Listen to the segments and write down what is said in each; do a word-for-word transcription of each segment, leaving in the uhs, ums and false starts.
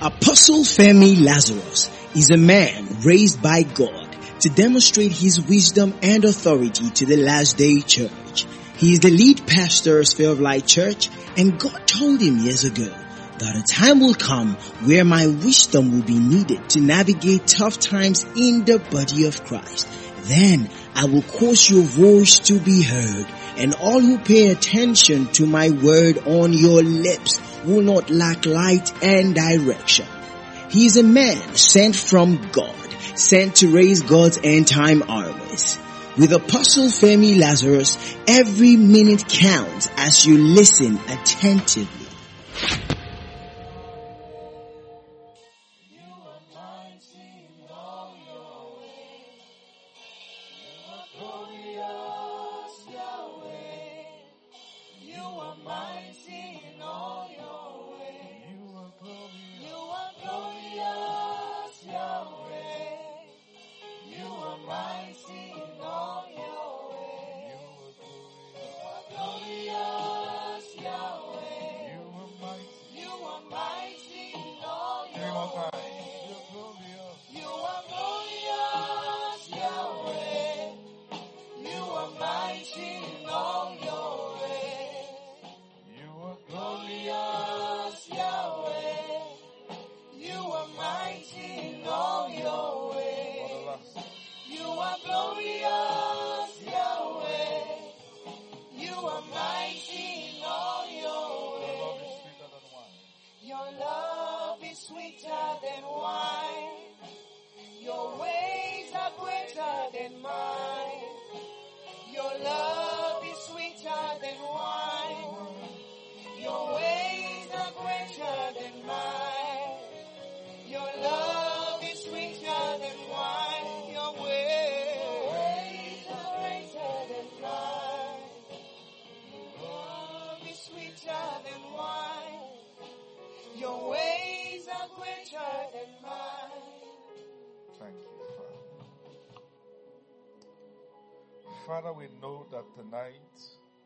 Apostle Femi Lazarus is a man raised by God to demonstrate his wisdom and authority to the last day church. He is the lead pastor of Sphere of Light Church, and God told him years ago that a time will come where my wisdom will be needed to navigate tough times in the body of Christ. Then I will cause your voice to be heard, and all who pay attention to my word on your lips will not lack light and direction. He is a man sent from God, sent to raise God's end time armies. With Apostle Femi Lazarus, every minute counts as you listen attentively. Father, we know that tonight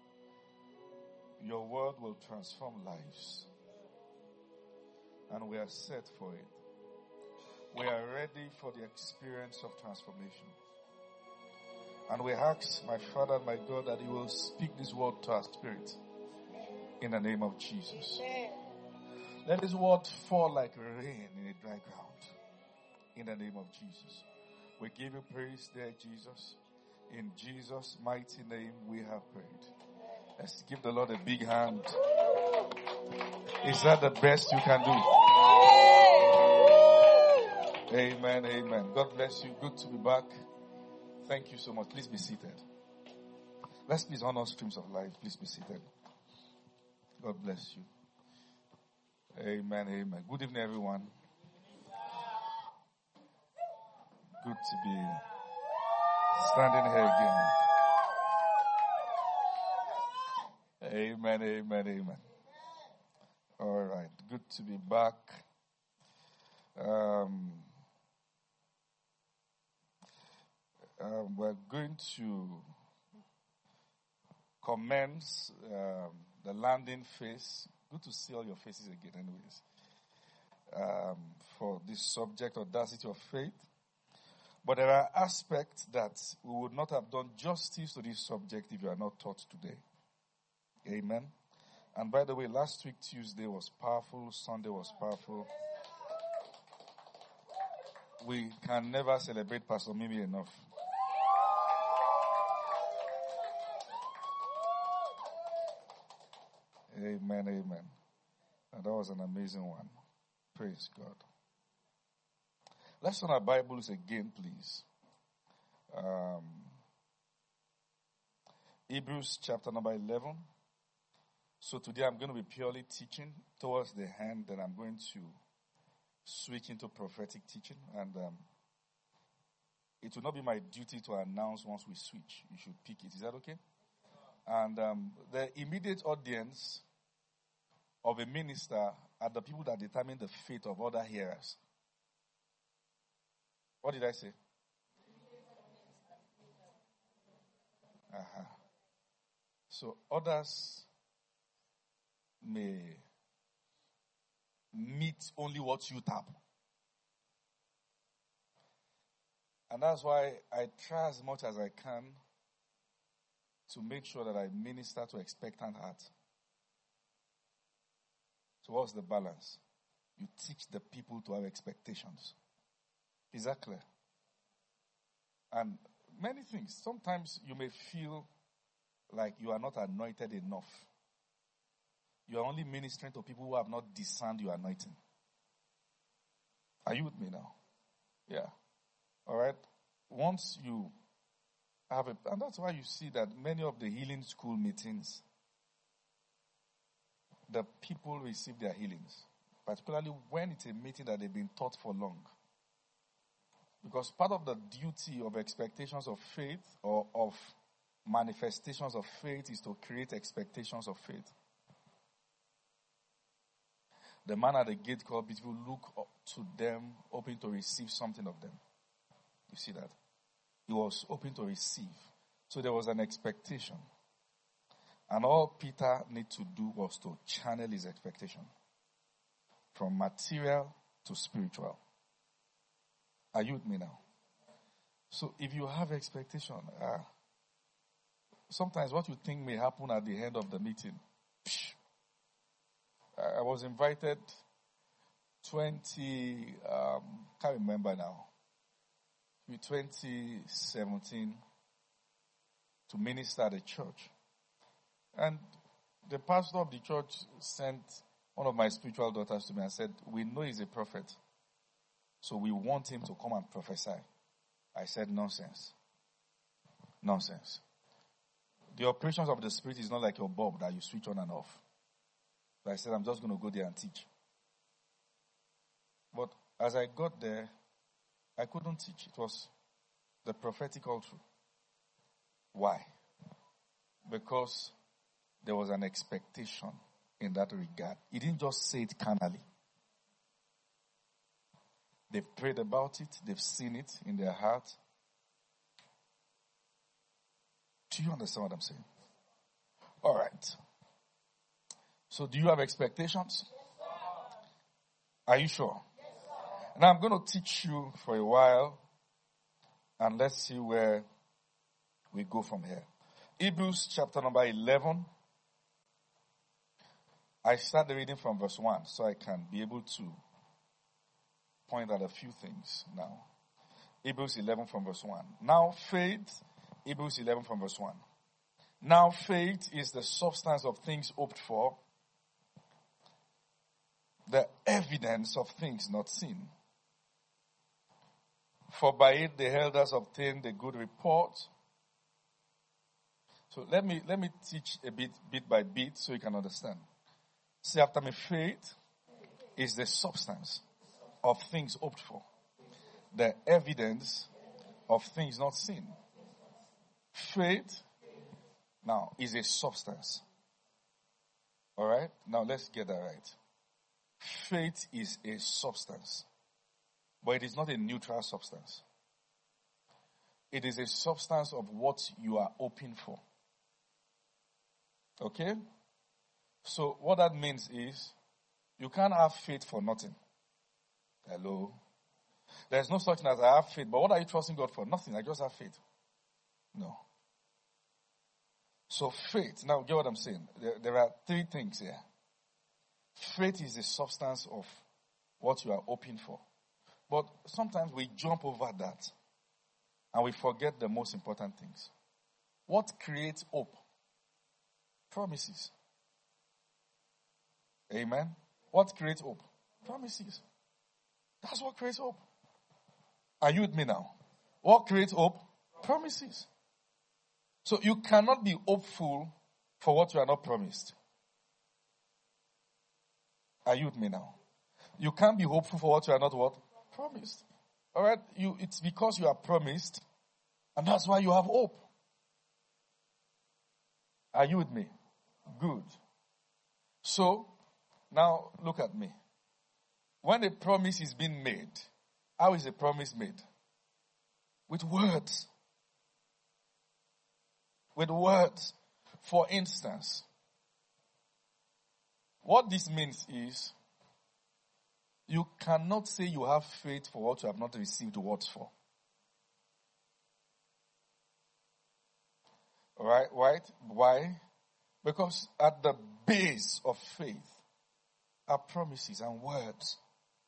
your word will transform lives, and we are set for it. We are ready for the experience of transformation. And we ask, my Father and my God, that you will speak this word to our spirit in the name of Jesus. Let this word fall like rain in a dry ground in the name of Jesus. We give you praise there, Jesus. In Jesus' mighty name we have prayed. Let's give the Lord a big hand. Is that the best you can do? Amen, amen. God bless you. Good to be back. Thank you so much. Please be seated. Let's please honor streams of life. Please be seated. God bless you. Amen, amen. Good evening, everyone. Good to be standing here again. Amen, amen, amen. All right. Good to be back. Um, um, we're going to commence um, the landing phase. Good to see all your faces again, anyways. Um, for this subject, audacity of faith. But there are aspects that we would not have done justice to this subject if you are not taught today. Amen. And by the way, last week Tuesday was powerful. Sunday was powerful. We can never celebrate Pastor Mimi enough. Amen, amen. And that was an amazing one. Praise God. Let's turn our Bibles again, please. Um, Hebrews chapter number eleven. So today I'm going to be purely teaching towards the end, then I'm going to switch into prophetic teaching. And um, it will not be my duty to announce once we switch. You should pick it. Is that okay? And um, the immediate audience of a minister are the people that determine the fate of other hearers. What did I say? Uh-huh. So others may meet only what you tap. And that's why I try as much as I can to make sure that I minister to expectant hearts. So what's the balance? You teach the people to have expectations. Is that clear? And many things. Sometimes you may feel like you are not anointed enough. You are only ministering to people who have not discerned your anointing. Are you with me now? Yeah. All right. Once you have a, and that's why you see that many of the healing school meetings, the people receive their healings, particularly when it's a meeting that they've been taught for long. Because part of the duty of expectations of faith or of manifestations of faith is to create expectations of faith. The man at the gate called people look up to them, hoping to receive something of them. You see that? He was hoping to receive. So there was an expectation. And all Peter needed to do was to channel his expectation from material to spiritual. Are you with me now? So if you have expectation, uh, sometimes what you think may happen at the end of the meeting. Psh, I was invited twenty, um, can't remember now, twenty seventeen to minister at the church. And the pastor of the church sent one of my spiritual daughters to me and said, we know he's a prophet, so we want him to come and prophesy. I said, nonsense. Nonsense. The operations of the Spirit is not like your bulb that you switch on and off. So I said, I'm just going to go there and teach. But as I got there, I couldn't teach. It was the prophetic all through. Why? Because there was an expectation in that regard. He didn't just say it carnally. They've prayed about it. They've seen it in their heart. Do you understand what I'm saying? All right. So do you have expectations? Are you sure? Now I'm going to teach you for a while, and let's see where we go from here. Hebrews chapter number eleven. I start the reading from verse one so I can be able to point out a few things now. Hebrews eleven from verse one. Now faith, Hebrews eleven from verse one. Now faith is the substance of things hoped for, the evidence of things not seen. For by it the elders obtained a good report. So let me let me teach a bit bit by bit so you can understand. Say after me, faith is the substance of things hoped for, the evidence of things not seen. Faith now is a substance. All right? Now let's get that right. Faith is a substance, but it is not a neutral substance. It is a substance of what you are hoping for. Okay? So what that means is you can't have faith for nothing. Hello? There's no such thing as I have faith, but what are you trusting God for? Nothing. I just have faith. No. So faith, now get what I'm saying. There, there are three things here. Faith is the substance of what you are hoping for. But sometimes we jump over that and we forget the most important things. What creates hope? Promises. Amen. What creates hope? Promises. That's what creates hope. Are you with me now? What creates hope? Promises. So you cannot be hopeful for what you are not promised. Are you with me now? You can't be hopeful for what you are not what? Promised. All right? You, it's because you are promised, and that's why you have hope. Are you with me? Good. So, now look at me. When a promise is being made, how is a promise made? With words. With words. For instance, what this means is, You cannot say you have faith for what you have not received words for. Right? Right? Why? Because at the base of faith are promises and words.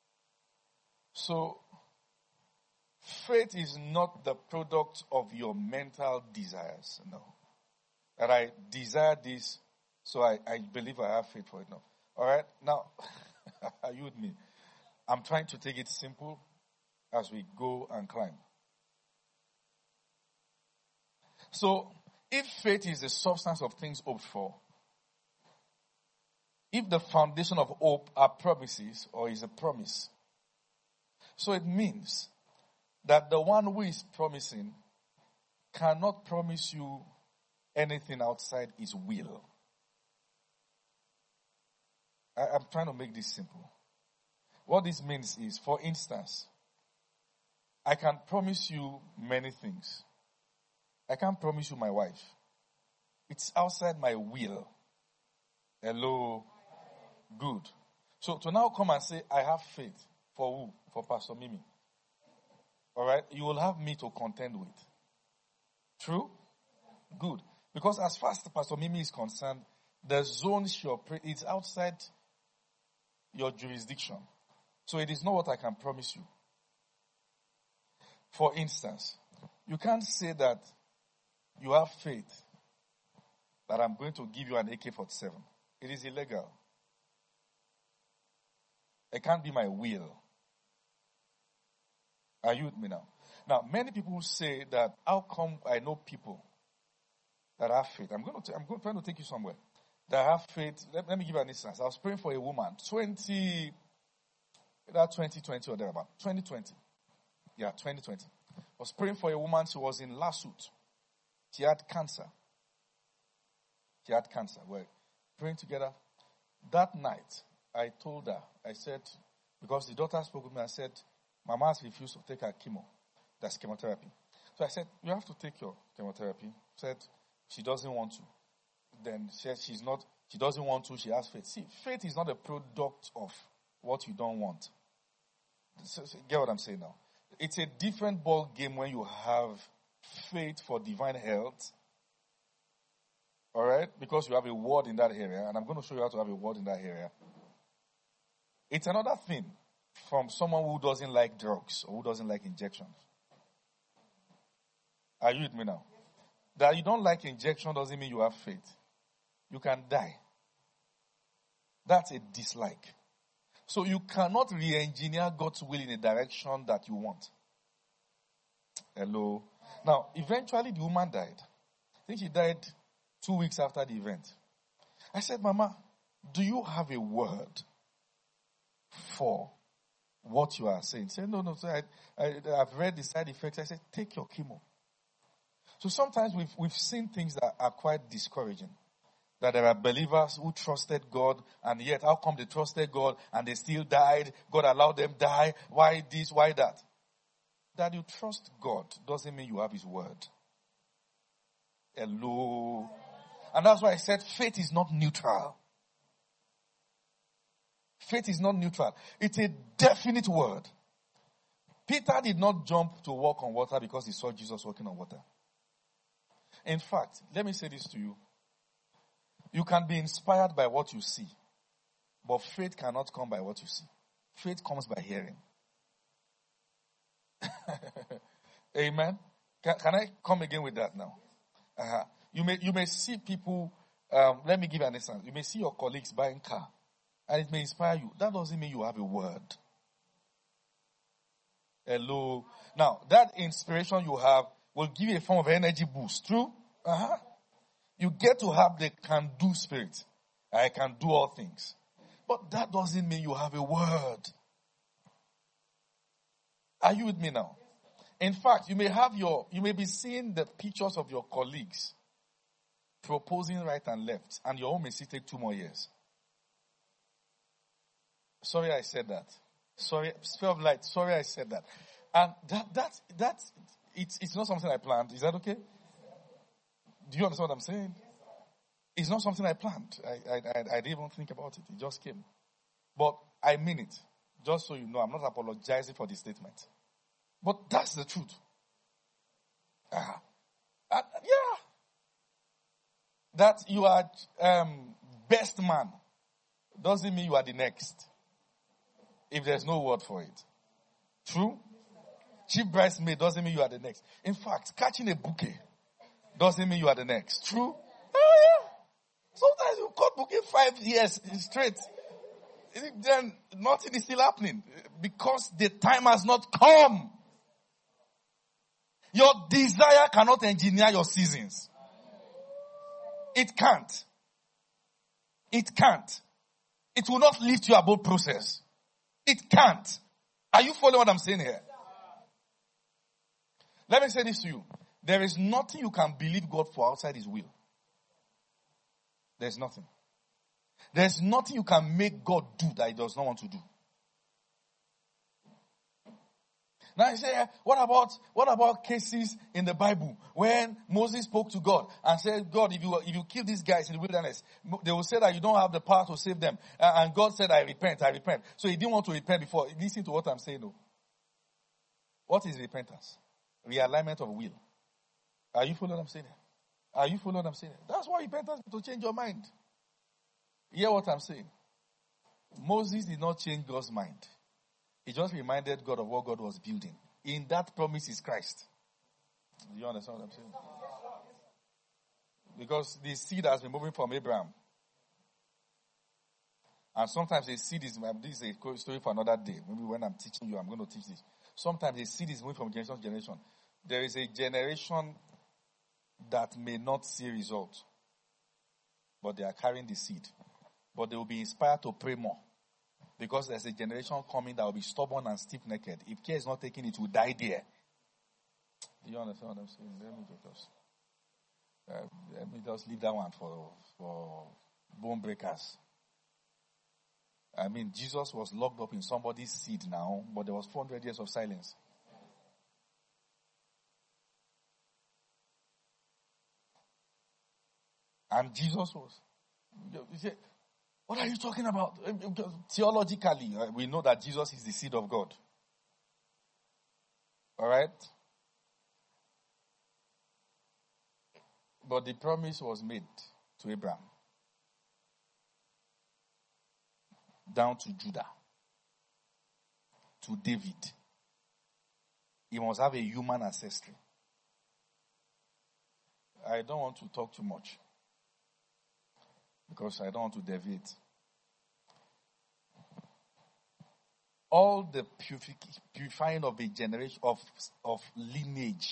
So, faith is not the product of your mental desires. No. That I desire this, so I, I believe I have faith for it. No. Alright? Now, are you with me? I'm trying to take it simple as we go and climb. So, if faith is the substance of things hoped for, if the foundation of hope are promises or is a promise, so it means that the one who is promising cannot promise you anything outside his will. I, I'm trying to make this simple. What this means is, for instance, I can promise you many things. I can't promise you my wife. It's outside my will. Hello? Good. So to now come and say, I have faith. For who? For Pastor Mimi. Alright? You will have me to contend with. True? Good. Because as far as Pastor Mimi is concerned, the zone she operates is outside your jurisdiction. So it is not what I can promise you. For instance, you can't say that you have faith that I'm going to give you an A K forty-seven. It is illegal. It can't be my will. Are you with me now? Now, many people say that, how come I know people that have faith? I'm going to, I'm going, trying to take you somewhere. That have faith. Let, let me give you an instance. I was praying for a woman, twenty, that twenty twenty or thereabout, twenty twenty. Yeah, twenty twenty. I was praying for a woman. She was in Lasut. She had cancer. She had cancer. We're praying together. That night, I told her, I said, because the doctor spoke with me, I said, Mama has refused to take her chemo. That's chemotherapy. So I said, you have to take your chemotherapy. She said, she doesn't want to. Then she said, she's not, she doesn't want to, she has faith. See, faith is not a product of what you don't want. So, so, get what I'm saying now? It's a different ball game when you have faith for divine health. Alright? Because you have a word in that area, and I'm going to show you how to have a word in that area. It's another thing from someone who doesn't like drugs or who doesn't like injections. Are you with me now? That you don't like injection doesn't mean you have faith. You can die. That's a dislike. So you cannot re-engineer God's will in a direction that you want. Hello? Now, eventually the woman died. I think she died two weeks after the event. I said, Mama, do you have a word for what you are saying? She said, no, no, so I, I, I've read the side effects. I said, take your chemo. So sometimes we've, we've seen things that are quite discouraging. That there are believers who trusted God, and yet how come they trusted God and they still died? God allowed them die. Why this? Why that? That you trust God doesn't mean you have His word. Hello. And that's why I said faith is not neutral. Faith is not neutral. It's a definite word. Peter did not jump to walk on water because he saw Jesus walking on water. In fact, let me say this to you. You can be inspired by what you see, but faith cannot come by what you see. Faith comes by hearing. Amen. Can, can I come again with that now? Uh-huh. You may you may see people. Um, let me give you an example. You may see your colleagues buying car, and it may inspire you. That doesn't mean you have a word. Hello. Now that inspiration you have will give you a form of energy boost. True. Uh huh. You get to have the can-do spirit. I can do all things. But that doesn't mean you have a word. Are you with me now? In fact, you may have your, you may be seeing the pictures of your colleagues proposing right and left, and your own may still take two more years. Sorry I said that. Sorry, sphere of light, sorry I said that. And that, that, that, it's, it's not something I planned. Is that okay? Do you understand what I'm saying? It's not something I planned. I, I, I, I didn't even think about it. It just came. But I mean it. Just so you know, I'm not apologizing for the statement. But that's the truth. Ah, uh, yeah. That you are um, best man doesn't mean you are the next. If there's no word for it. True? Chief bridesmaid doesn't mean you are the next. In fact, catching a bouquet doesn't mean you are the next. True? Oh yeah. Sometimes you caught bouquet five years straight. Then nothing is still happening. Because the time has not come. Your desire cannot engineer your seasons. It can't. It can't. It will not lift you above process. It can't. Are you following what I'm saying here? Let me say this to you. There is nothing you can believe God for outside His will. There's nothing. There's nothing you can make God do that He does not want to do. Now you say, what about what about cases in the Bible when Moses spoke to God and said, God, if you if you kill these guys in the wilderness, they will say that you don't have the power to save them. And God said, I repent, I repent. So he didn't want to repent before. Listen to what I'm saying though. What is repentance? Realignment of will. Are you following what I'm saying? Are you following what I'm saying? That's why repentance is to change your mind. Hear what I'm saying. Moses did not change God's mind. He just reminded God of what God was building. In that promise is Christ. Do you understand what I'm saying? Because the seed has been moving from Abraham. And sometimes the seed is, this is a story for another day. Maybe when I'm teaching you, I'm going to teach this. Sometimes the seed is moving from generation to generation. There is a generation that may not see results. But they are carrying the seed. But they will be inspired to pray more. Because there's a generation coming that will be stubborn and stiff-necked. If care is not taken, it will die there. Do you understand what I'm saying? Let me just, uh, let me just leave that one for, for bone breakers. I mean, Jesus was locked up in somebody's seed now, but there was four hundred years of silence. And Jesus was. You see, what are you talking about? Theologically, we know that Jesus is the seed of God. All right? But the promise was made to Abraham. Down to Judah. To David. He must have a human ancestry. I don't want to talk too much. Because I don't want to deviate. All the purific- purifying of a generation of, of lineage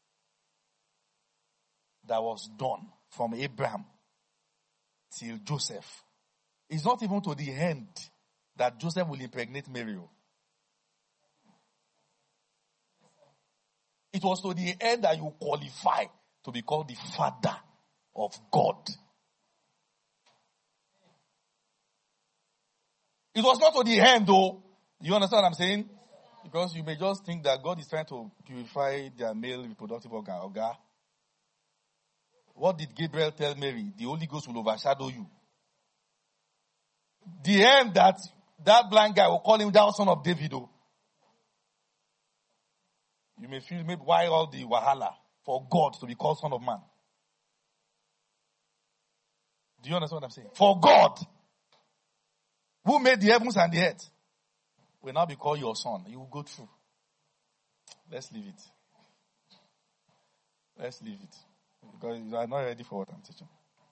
that was done from Abraham till Joseph is not even to the end that Joseph will impregnate Mary. It was to the end that you qualify to be called the father of God. It was not to the end though. You understand what I'm saying? Because you may just think that God is trying to purify their male reproductive organ. Okay? What did Gabriel tell Mary? The Holy Ghost will overshadow you. The end that that blind guy will call him thou son of David. Oh. You may feel maybe why all the wahala for God to be called son of man. Do you understand what I'm saying? For God, who made the heavens and the earth, will now be called your son. You will go through. Let's leave it. Let's leave it. Because you are not ready for what I'm teaching.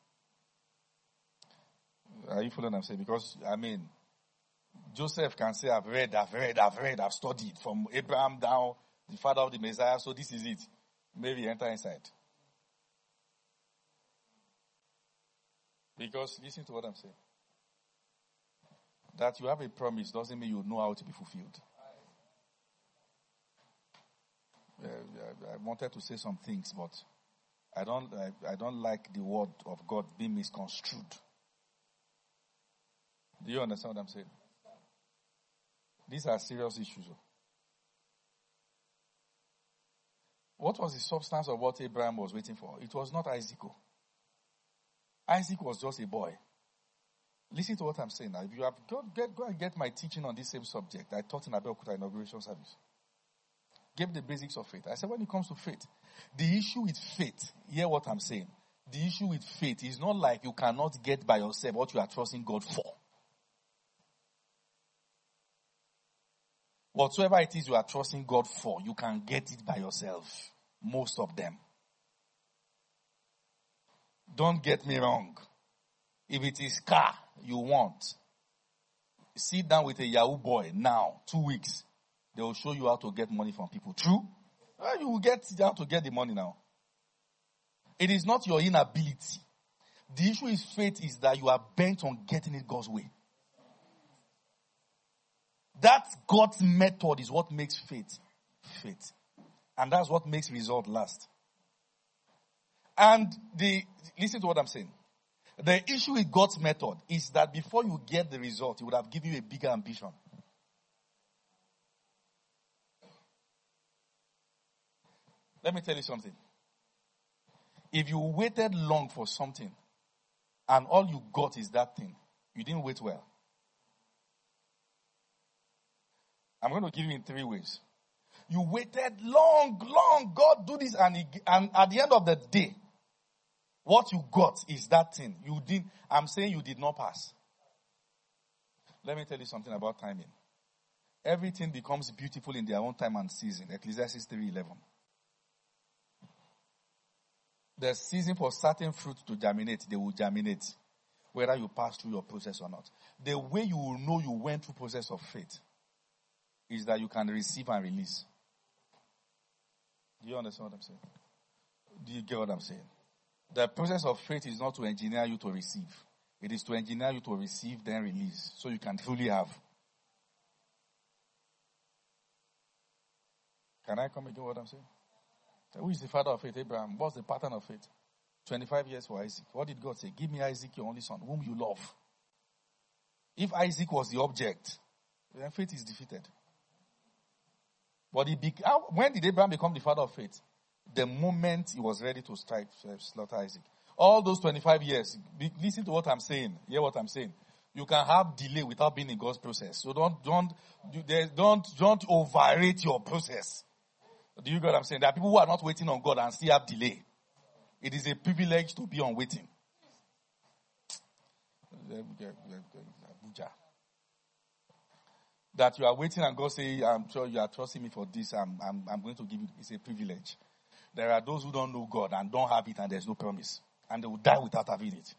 Are you following what I'm saying? Because, I mean, Joseph can say, I've read, I've read, I've read, I've studied from Abraham down, the father of the Messiah, so this is it. Maybe enter inside. Because, listen to what I'm saying. That you have a promise doesn't mean you know how to be fulfilled. Uh, I wanted to say some things, but I don't. I, I don't like the word of God being misconstrued. Do you understand what I'm saying? These are serious issues. What was the substance of what Abraham was waiting for? It was not Isaac. Isaac was just a boy. Listen to what I'm saying now. If you have go, get, go and get my teaching on this same subject, I taught in Abeokuta inauguration service. Gave the basics of faith. I said when it comes to faith, the issue with faith, hear what I'm saying. The issue with faith is not like you cannot get by yourself what you are trusting God for. Whatsoever it is you are trusting God for, you can get it by yourself. Most of them. Don't get me wrong. If it is car you want, sit down with a Yahoo boy now, two weeks. They will show you how to get money from people. True? Well, you will get how to get the money now. It is not your inability. The issue is faith is that you are bent on getting it God's way. That God's method is what makes faith faith. And that's what makes result last. And the listen to what I'm saying. The issue with God's method is that before you get the result, He would have given you a bigger ambition. Let me tell you something. If you waited long for something, and all you got is that thing, you didn't wait well. I'm going to give you in three ways. You waited long, long, God do this, and, he, and at the end of the day, what you got is that thing. You didn't, I'm saying you did not pass. Let me tell you something about timing. Everything becomes beautiful in their own time and season. Ecclesiastes three eleven. The season for certain fruits to germinate, they will germinate. Whether you pass through your process or not. The way you will know you went through process of faith is that you can receive and release. Do you understand what I'm saying? Do you get what I'm saying? The process of faith is not to engineer you to receive. It is to engineer you to receive, then release. So you can truly have. Can I come and do what I'm saying? Who is the father of faith? Abraham. What's the pattern of faith? twenty-five years for Isaac. What did God say? Give me Isaac, your only son, whom you love. If Isaac was the object, then faith is defeated. But he be- when did Abraham become the father of faith? The moment he was ready to strike, slaughter Isaac. All those twenty-five years, be, listen to what I'm saying. Hear what I'm saying. You can have delay without being in God's process. So don't, don't, don't, don't overrate your process. Do you get what I'm saying? There are people who are not waiting on God and still have delay. It is a privilege to be on waiting. That you are waiting and God say, I'm sure you are trusting me for this. I'm, I'm, I'm going to give you. It's a privilege. There are those who don't know God and don't have it and there's no promise. And they will die without having it.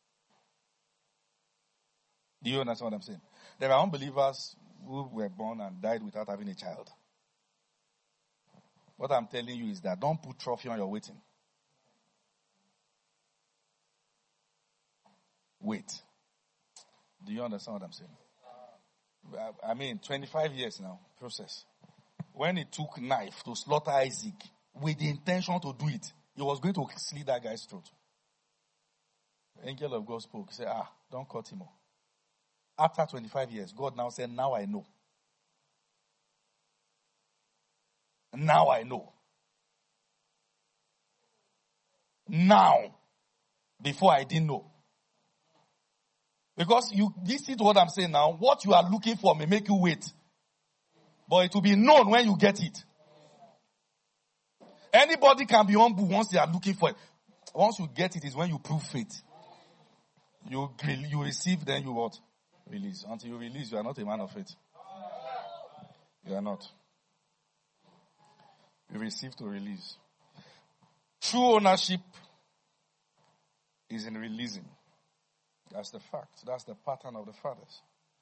Do you understand what I'm saying? There are unbelievers who were born and died without having a child. What I'm telling you is that don't put trophy on your waiting. Wait. Do you understand what I'm saying? I mean, twenty-five years now, process. When he took knife to slaughter Isaac with the intention to do it, he was going to slit that guy's throat. The angel of God spoke. He said, ah, don't cut him off. After twenty-five years, God now said, now I know. Now I know. Now. Before I didn't know. Because you listen to what I'm saying now. What you are looking for may make you wait. But it will be known when you get it. Anybody can be humble once they are looking for it. Once you get it is when you prove faith. You, you receive, then you what? Release. Until you release, you are not a man of faith. You are not. You receive to release. True ownership is in releasing. That's the fact. That's the pattern of the fathers.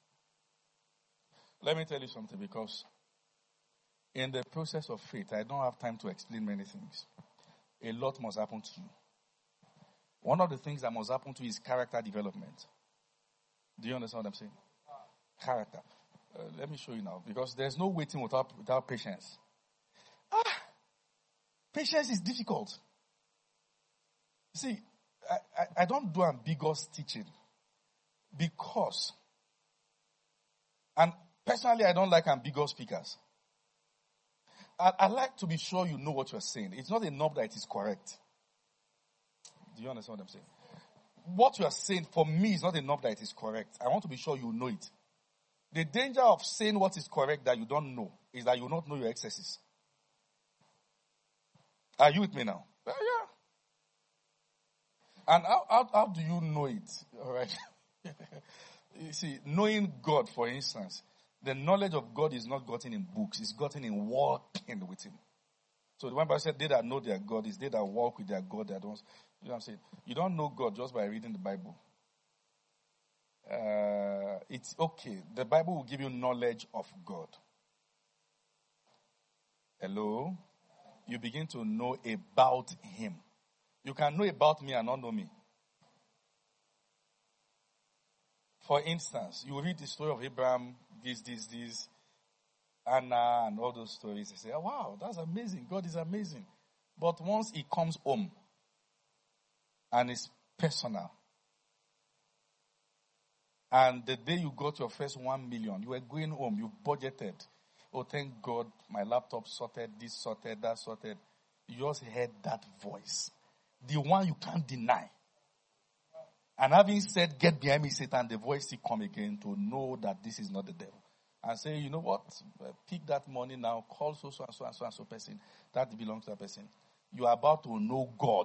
Let me tell you something, because in the process of faith, I don't have time to explain many things. A lot must happen to you. One of the things that must happen to you is character development. Do you understand what I'm saying? Character. Uh, let me show you now, because there's no waiting without, without patience. Ah, patience is difficult. See, I, I, I don't do ambiguous teaching because, and personally I don't like ambiguous speakers. I, I like to be sure you know what you're saying. It's not enough that it is correct. Do you understand what I'm saying? what you are saying for me is not enough that it is correct. I want to be sure you know it. The danger of saying what is correct that you don't know is that you will not know your excesses. Are you with me now? Uh, yeah. And how, how, how do you know it? All right. You see, knowing God, for instance, the knowledge of God is not gotten in books. It's gotten in walking with Him. So the Bible said, they that know their God is they that walk with their God. That don't, you know what I'm saying? You don't know God just by reading the Bible. Uh, it's okay. The Bible will give you knowledge of God. Hello? You begin to know about Him. You can know about me and not know me. For instance, you read the story of Abraham, this, this, this, Anna, and all those stories. You say, oh, wow, that's amazing. God is amazing. But once He comes home and it's personal, and the day you got your first one million, you were going home, you budgeted. Oh, thank God, my laptop sorted, this sorted, that sorted. You just heard that voice. The one you can't deny. And having said, get behind me, Satan, the voice will come again to know that this is not the devil. And say, you know what? Pick that money now, call so, so, and so, and so, and so person. That belongs to that person. You are about to know God.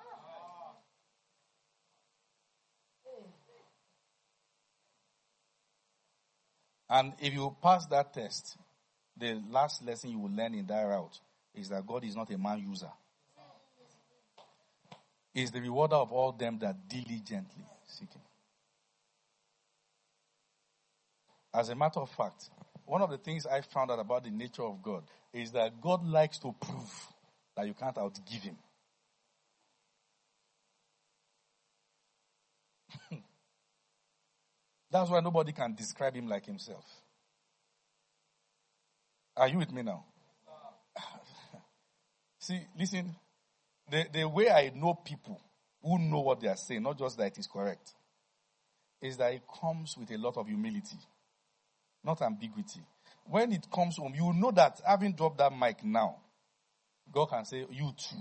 And if you pass that test, the last lesson you will learn in that route is that God is not a man user. He is the rewarder of all them that diligently seek Him. As a matter of fact, one of the things I found out about the nature of God is that God likes to prove that you can't outgive Him. That's why nobody can describe Him like Himself. Are you with me now? See, listen, the, the way I know people who know what they are saying, not just that it is correct, is that it comes with a lot of humility, not ambiguity. When it comes home, you know that having dropped that mic now, God can say, you too.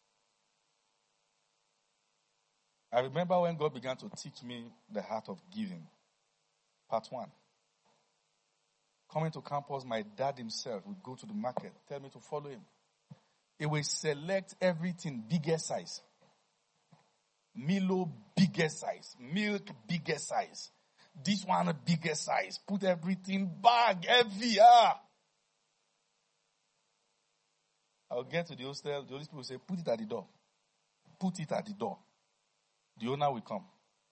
I remember when God began to teach me the heart of giving. Part one. Coming to campus, my dad himself would go to the market, tell me to follow him. He will select everything bigger size. Milo, bigger size. Milk, bigger size. This one, bigger size. Put everything bag, heavy. Ah. I'll get to the hostel. The Holy Spirit will say, put it at the door. Put it at the door. The owner will come.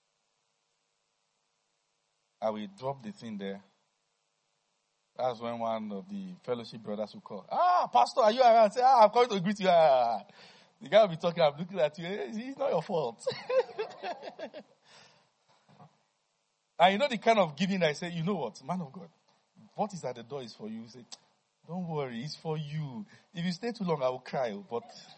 I will drop the thing there. That's when one of the fellowship brothers will call. Ah, Pastor, are you around? Say, ah, I'm coming to greet you. Ah. The guy will be talking, I'm looking at you. It's not your fault. And you know the kind of giving I say, you know what, man of God, what is at the door is for you. You say, don't worry, it's for you. If you stay too long, I will cry. But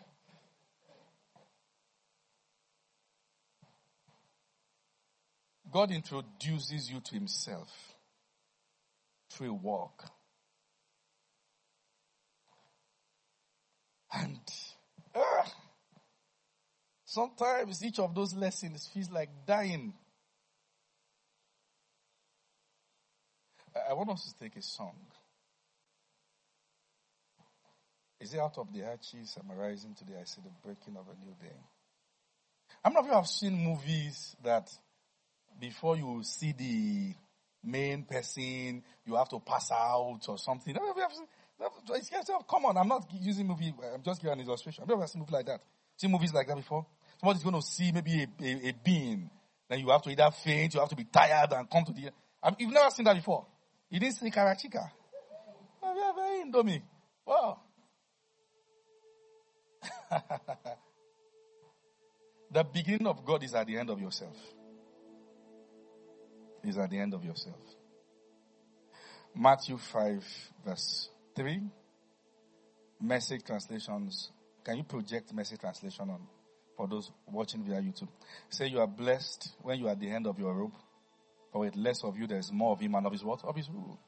God introduces you to Himself through a walk. And uh, sometimes each of those lessons feels like dying. I want us to take a song. Is it Out of the Arches? I'm arising today. I see the breaking of a new day. How many of you have seen movies that before you see the main person, you have to pass out or something? Come on, I'm not using movie. I'm just giving an illustration. Have you ever seen movies like that? Seen movies like that before? Somebody's going to see maybe a, a, a being. Then you have to either faint, you have to be tired and come to the... I mean, you've never seen that before. You didn't see Karachika. Oh, yeah, very Indomie. Wow. The beginning of God is at the end of yourself. Is at the end of yourself. Matthew five verse three. Message translations. Can you project message translation on for those watching via YouTube? Say you are blessed when you are at the end of your rope. For with less of you, there is more of Him and of His what? Of His rule.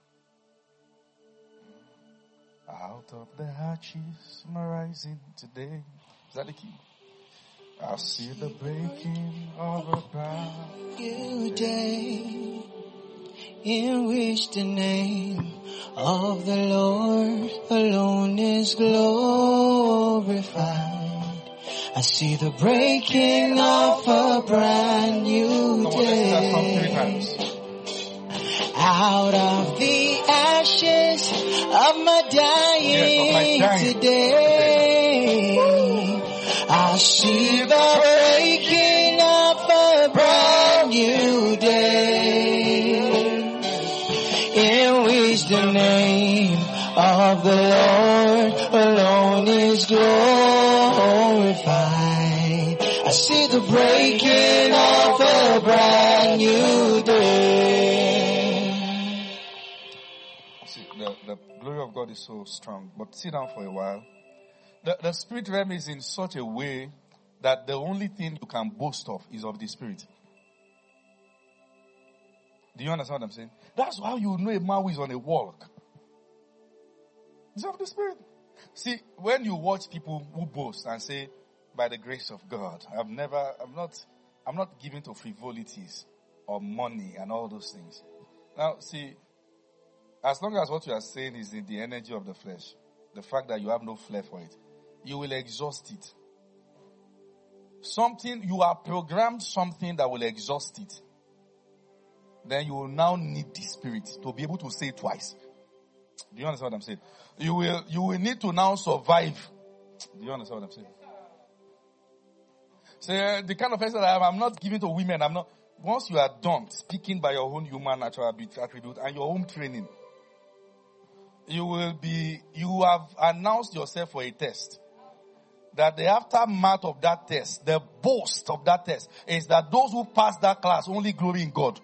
Out of the arches, I'm rising today. Is that the key? I see the breaking of a brand new day, in which the name of the Lord alone is glorified. I see the breaking of a brand new day. Out of the ashes of my dying, yes, of my dying. today, I see the breaking of a brand new day, in which the name of the Lord alone is glorified. I see the breaking of a brand new day. See, the, the glory of God is so strong. But sit down for a while. The, the spirit realm is in such a way that the only thing you can boast of is of the spirit. Do you understand what I'm saying? That's how you know a man who is on a walk. It's of the spirit. See, when you watch people who boast and say, by the grace of God, I've never, I'm not, I'm not given to frivolities or money and all those things. Now, see, as long as what you are saying is in the energy of the flesh, the fact that you have no flair for it, you will exhaust it. Something, you are programmed something that will exhaust it. Then you will now need the spirit to be able to say it twice. Do you understand what I'm saying? You will, you will need to now survive. Do you understand what I'm saying? So uh, the kind of person I am, I'm not giving to women. I'm not. Once you are done speaking by your own human natural attribute and your own training, you will be, you have announced yourself for a test. That the aftermath of that test, the boast of that test, is that those who pass that class only glory in God.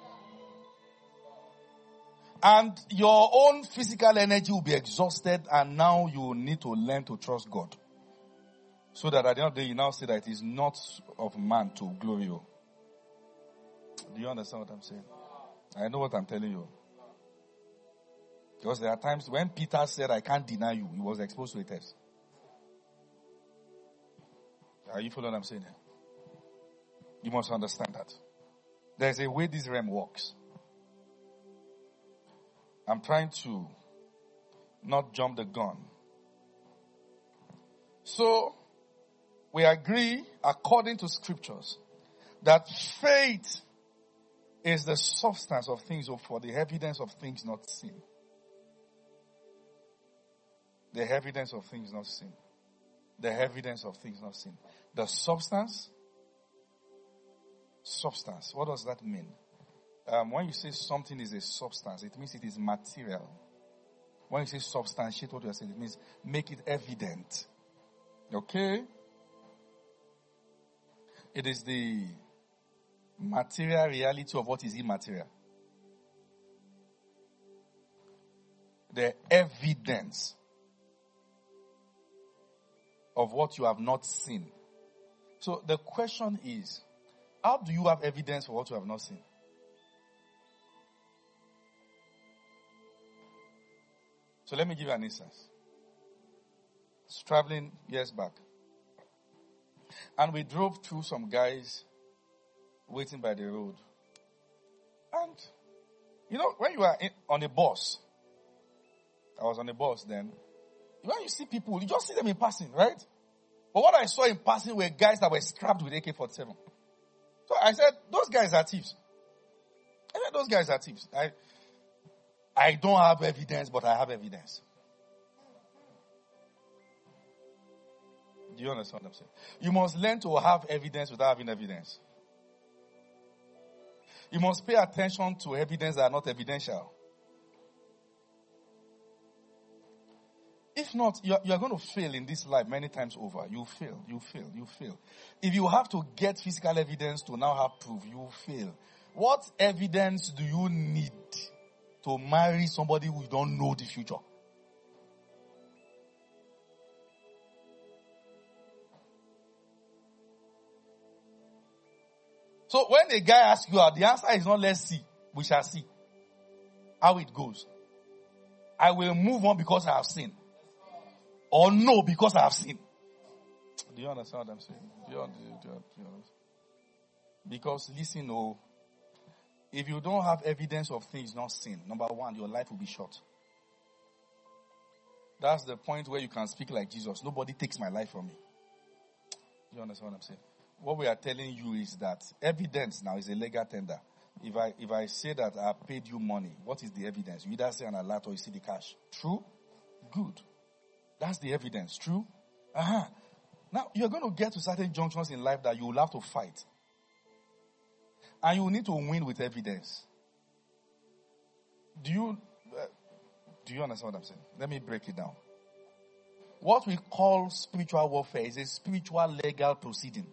And your own physical energy will be exhausted, and now you will need to learn to trust God. So that at the end of the day, you now say that it is not of man to glory you. Do you understand what I'm saying? I know what I'm telling you. Because there are times when Peter said, I can't deny you, he was exposed to a test. Are you following what I'm saying? You must understand that. There's a way this realm works. I'm trying to not jump the gun. So, we agree, according to scriptures, that faith is the substance of things hoped for, the evidence of things not seen. The evidence of things not seen. The evidence of things not seen. The substance. Substance. What does that mean? Um, when you say something is a substance, it means it is material. When you say substantiate what you are saying, it means make it evident. Okay? It is the material reality of what is immaterial. The evidence of what you have not seen. So the question is, how do you have evidence for what you have not seen? So let me give you an instance. I was traveling years back. And we drove through some guys waiting by the road. And, you know, when you are in, on a bus, I was on a bus then, when you see people, you just see them in passing, right? But what I saw in passing were guys that were strapped with A K forty-seven. So I said, those guys are thieves. I said, those guys are thieves. I, I don't have evidence, but I have evidence. Do you understand what I'm saying? You must learn to have evidence without having evidence. You must pay attention to evidence that are not evidential. If not, you're, you're going to fail in this life many times over. You fail, you fail, you fail. If you have to get physical evidence to now have proof, you fail. What evidence do you need to marry somebody who don't know the future? So when a guy asks you out, the answer is not let's see. We shall see how it goes. I will move on because I have seen. Or no because I have seen. Do you understand what I'm saying? Do you, do you, do you, do you understand? Because listen, oh, if you don't have evidence of things not seen, number one, your life will be short. That's the point where you can speak like Jesus. Nobody takes my life from me. Do you understand what I'm saying? What we are telling you is that evidence now is a legal tender. If I if I say that I paid you money, what is the evidence? You either say an alert or you see the cash. True? Good. That's the evidence. True? Uh-huh. Now, you're going to get to certain junctions in life that you will have to fight. And you will need to win with evidence. Do you, uh, do you understand what I'm saying? Let me break it down. What we call spiritual warfare is a spiritual legal proceeding.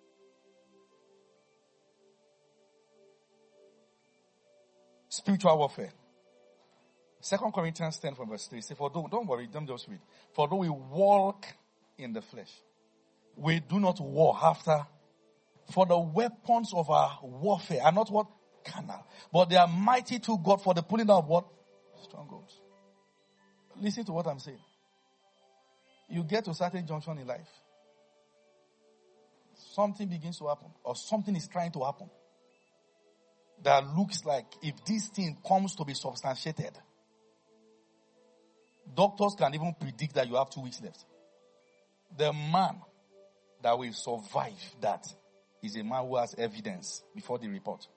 Spiritual warfare. Second Corinthians ten from verse three. Say, for don't, don't worry, don't just read. For though we walk in the flesh, we do not war after. For the weapons of our warfare are not what? Carnal. But they are mighty to God for the pulling down of what? Strongholds. Listen to what I'm saying. You get to a certain junction in life. Something begins to happen. Or something is trying to happen. That looks like if this thing comes to be substantiated, doctors can even predict that you have two weeks left. The man that will survive that is a man who has evidence before the report.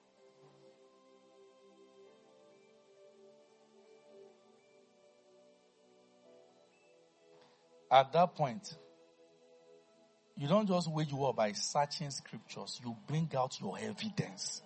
At that point, you don't just wage war by searching scriptures. You bring out your evidence.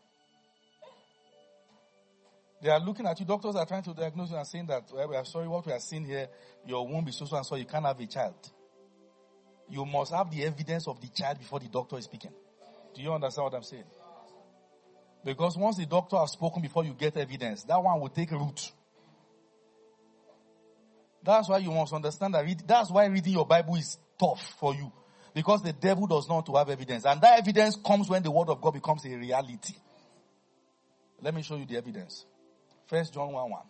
They are looking at you. Doctors are trying to diagnose you and saying that, well, we are sorry, what we are seeing here, your womb is so so and so, you can't have a child. You must have the evidence of the child before the doctor is speaking. Do you understand what I'm saying? Because once the doctor has spoken before you get evidence, that one will take root. That's why you must understand that. Read, that's why reading your Bible is tough for you. Because the devil does not want to have evidence. And that evidence comes when the word of God becomes a reality. Let me show you the evidence. First John one one.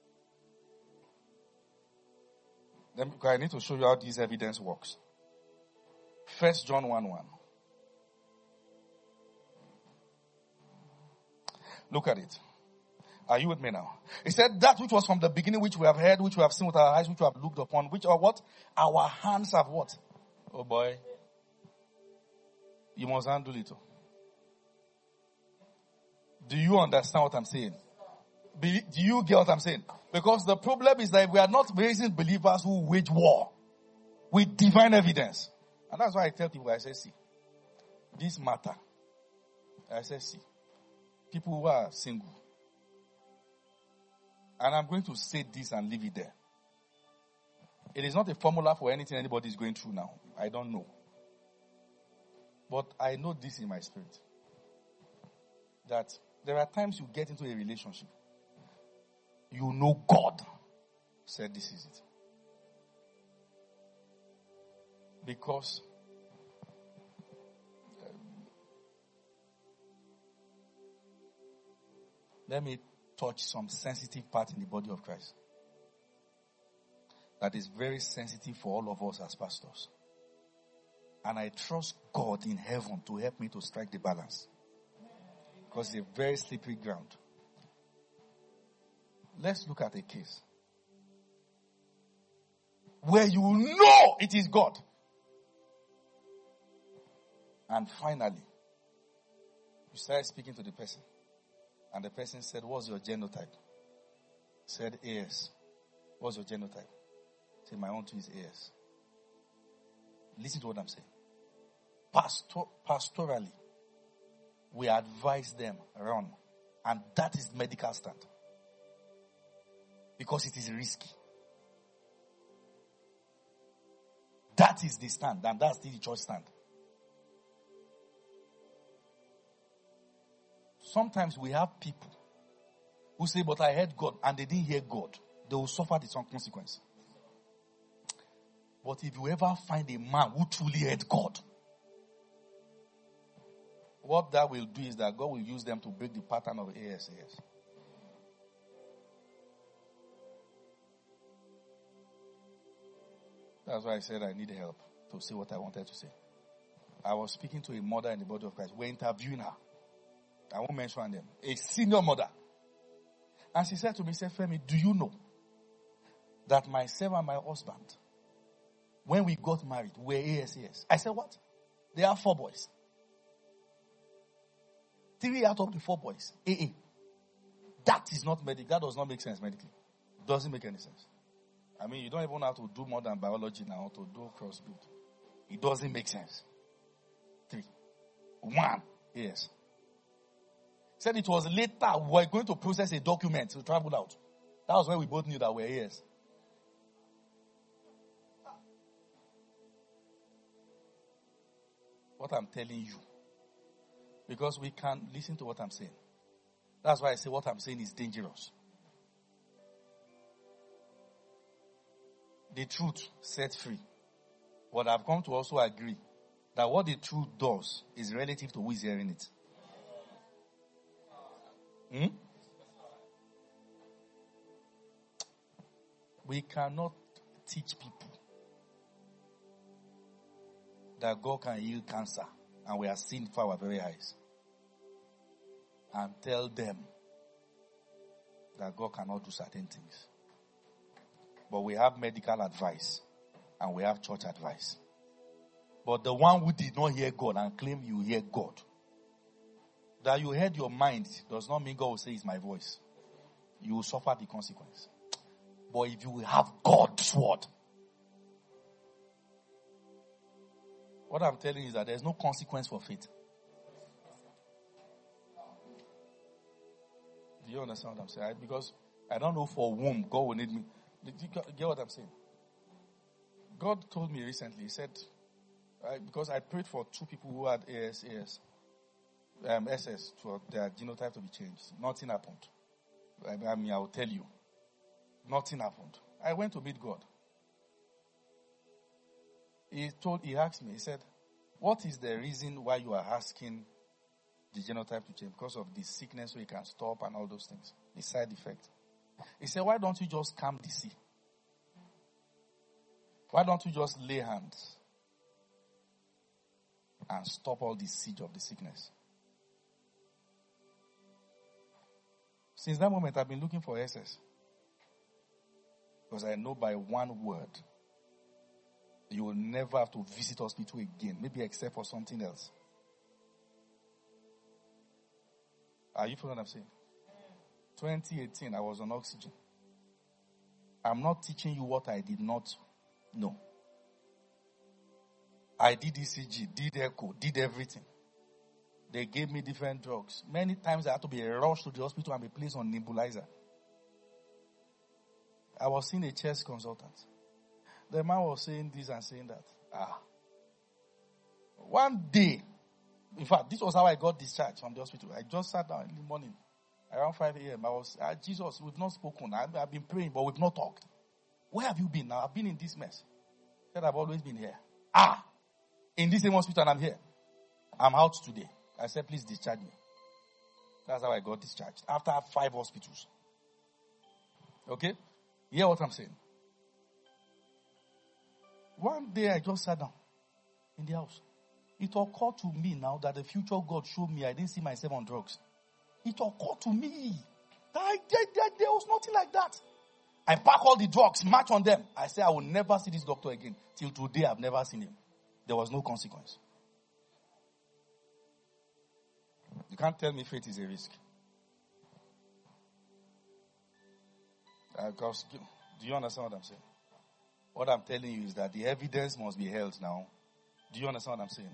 Let me, I need to show you how this evidence works. First John one one. Look at it. Are you with me now? He said that which was from the beginning, which we have heard, which we have seen with our eyes, which we have looked upon, which are what? Our hands have what? Oh boy. You must handle it. Do you understand what I'm saying? Do you get what I'm saying? Because the problem is that we are not raising believers who wage war with divine evidence. And that's why I tell people, I say, see, this matter. I say, see, people who are single. And I'm going to say this and leave it there. It is not a formula for anything anybody is going through now. I don't know. But I know this in my spirit. That there are times you get into a relationship. You know God said this is it. Because um, let me touch some sensitive part in the body of Christ. That is very sensitive for all of us as pastors. And I trust God in heaven to help me to strike the balance. Because it's a very slippery ground. Let's look at a case where you know it is God. And finally, you started speaking to the person. And the person said, what's your genotype? Said A S. What's your genotype? Said, my own too is A S. Listen to what I'm saying. Pastor, pastorally, we advise them, run. And that is medical stand. Because it is risky. That is the stand, and that's the church stand. Sometimes we have people who say, but I heard God, and they didn't hear God. They will suffer the same consequence. But if you ever find a man who truly heard God, what that will do is that God will use them to break the pattern of A S A S. That's why I said I need help. to say what I wanted to say. I was speaking to a mother in the body of Christ. We're interviewing her. I won't mention her name. A senior mother. And she said to me, said, Femi, do you know that myself and my husband, when we got married, we're A S A S? I said, what? They have four boys. Three out of the four boys, A A. That is not medical. That does not make sense medically. Doesn't make any sense. I mean, you don't even have to do more than biology now to do crossbreed. It doesn't make sense. Three. One. Yes. Said it was later we were going to process a document to travel out. That was when we both knew that we were yes. What I'm telling you. Because we can't listen to what I'm saying. That's why I say what I'm saying is dangerous. The truth sets free. But I've come to also agree that what the truth does is relative to who is hearing it. Hmm? We cannot teach people that God can heal cancer, and we are seeing for our very eyes, and tell them that God cannot do certain things. But we have medical advice and we have church advice. But the one who did not hear God and claim you hear God, that you heard your mind does not mean God will say it's my voice. You will suffer the consequence. But if you have God's word, what I'm telling you is that there's no consequence for faith. Do you understand what I'm saying? Because I don't know for whom God will need me. Did you get what I'm saying? God told me recently, he said, I, because I prayed for two people who had A S A S, um, S S, for their genotype to be changed. Nothing happened. I, I mean, I will tell you. Nothing happened. I went to meet God. He told, he asked me, he said, what is the reason why you are asking the genotype to change? Because of the sickness so you can stop and all those things. The side effect. He said, why don't you just calm the sea? Why don't you just lay hands and stop all the siege of the sickness? Since that moment, I've been looking for S S. Because I know by one word, you will never have to visit hospital again. Maybe except for something else. Are you following what I'm saying? twenty eighteen, I was on oxygen. I'm not teaching you what I did not know. I did E C G, did echo, did everything. They gave me different drugs. Many times I had to be rushed to the hospital and be placed on nebulizer. I was seeing a chest consultant. The man was saying this and saying that. Ah. One day, in fact, this was how I got discharged from the hospital. I just sat down in the morning, around five a.m. I was, ah, Jesus, we've not spoken. I've, I've been praying, but we've not talked. Where have you been now? I've been in this mess. He said, I've always been here. Ah, in this same hospital and I'm here. I'm out today. I said, please discharge me. That's how I got discharged. After five hospitals. Okay? You hear what I'm saying? One day I just sat down in the house. It occurred to me now that the future God showed me I didn't see myself on drugs. It occurred to me that I, there, there, there was nothing like that. I pack all the drugs, march on them. I say I will never see this doctor again. Till today I've never seen him. There was no consequence. You can't tell me faith is a risk. Uh, because, do you understand what I'm saying? What I'm telling you is that the evidence must be held now. Do you understand what I'm saying?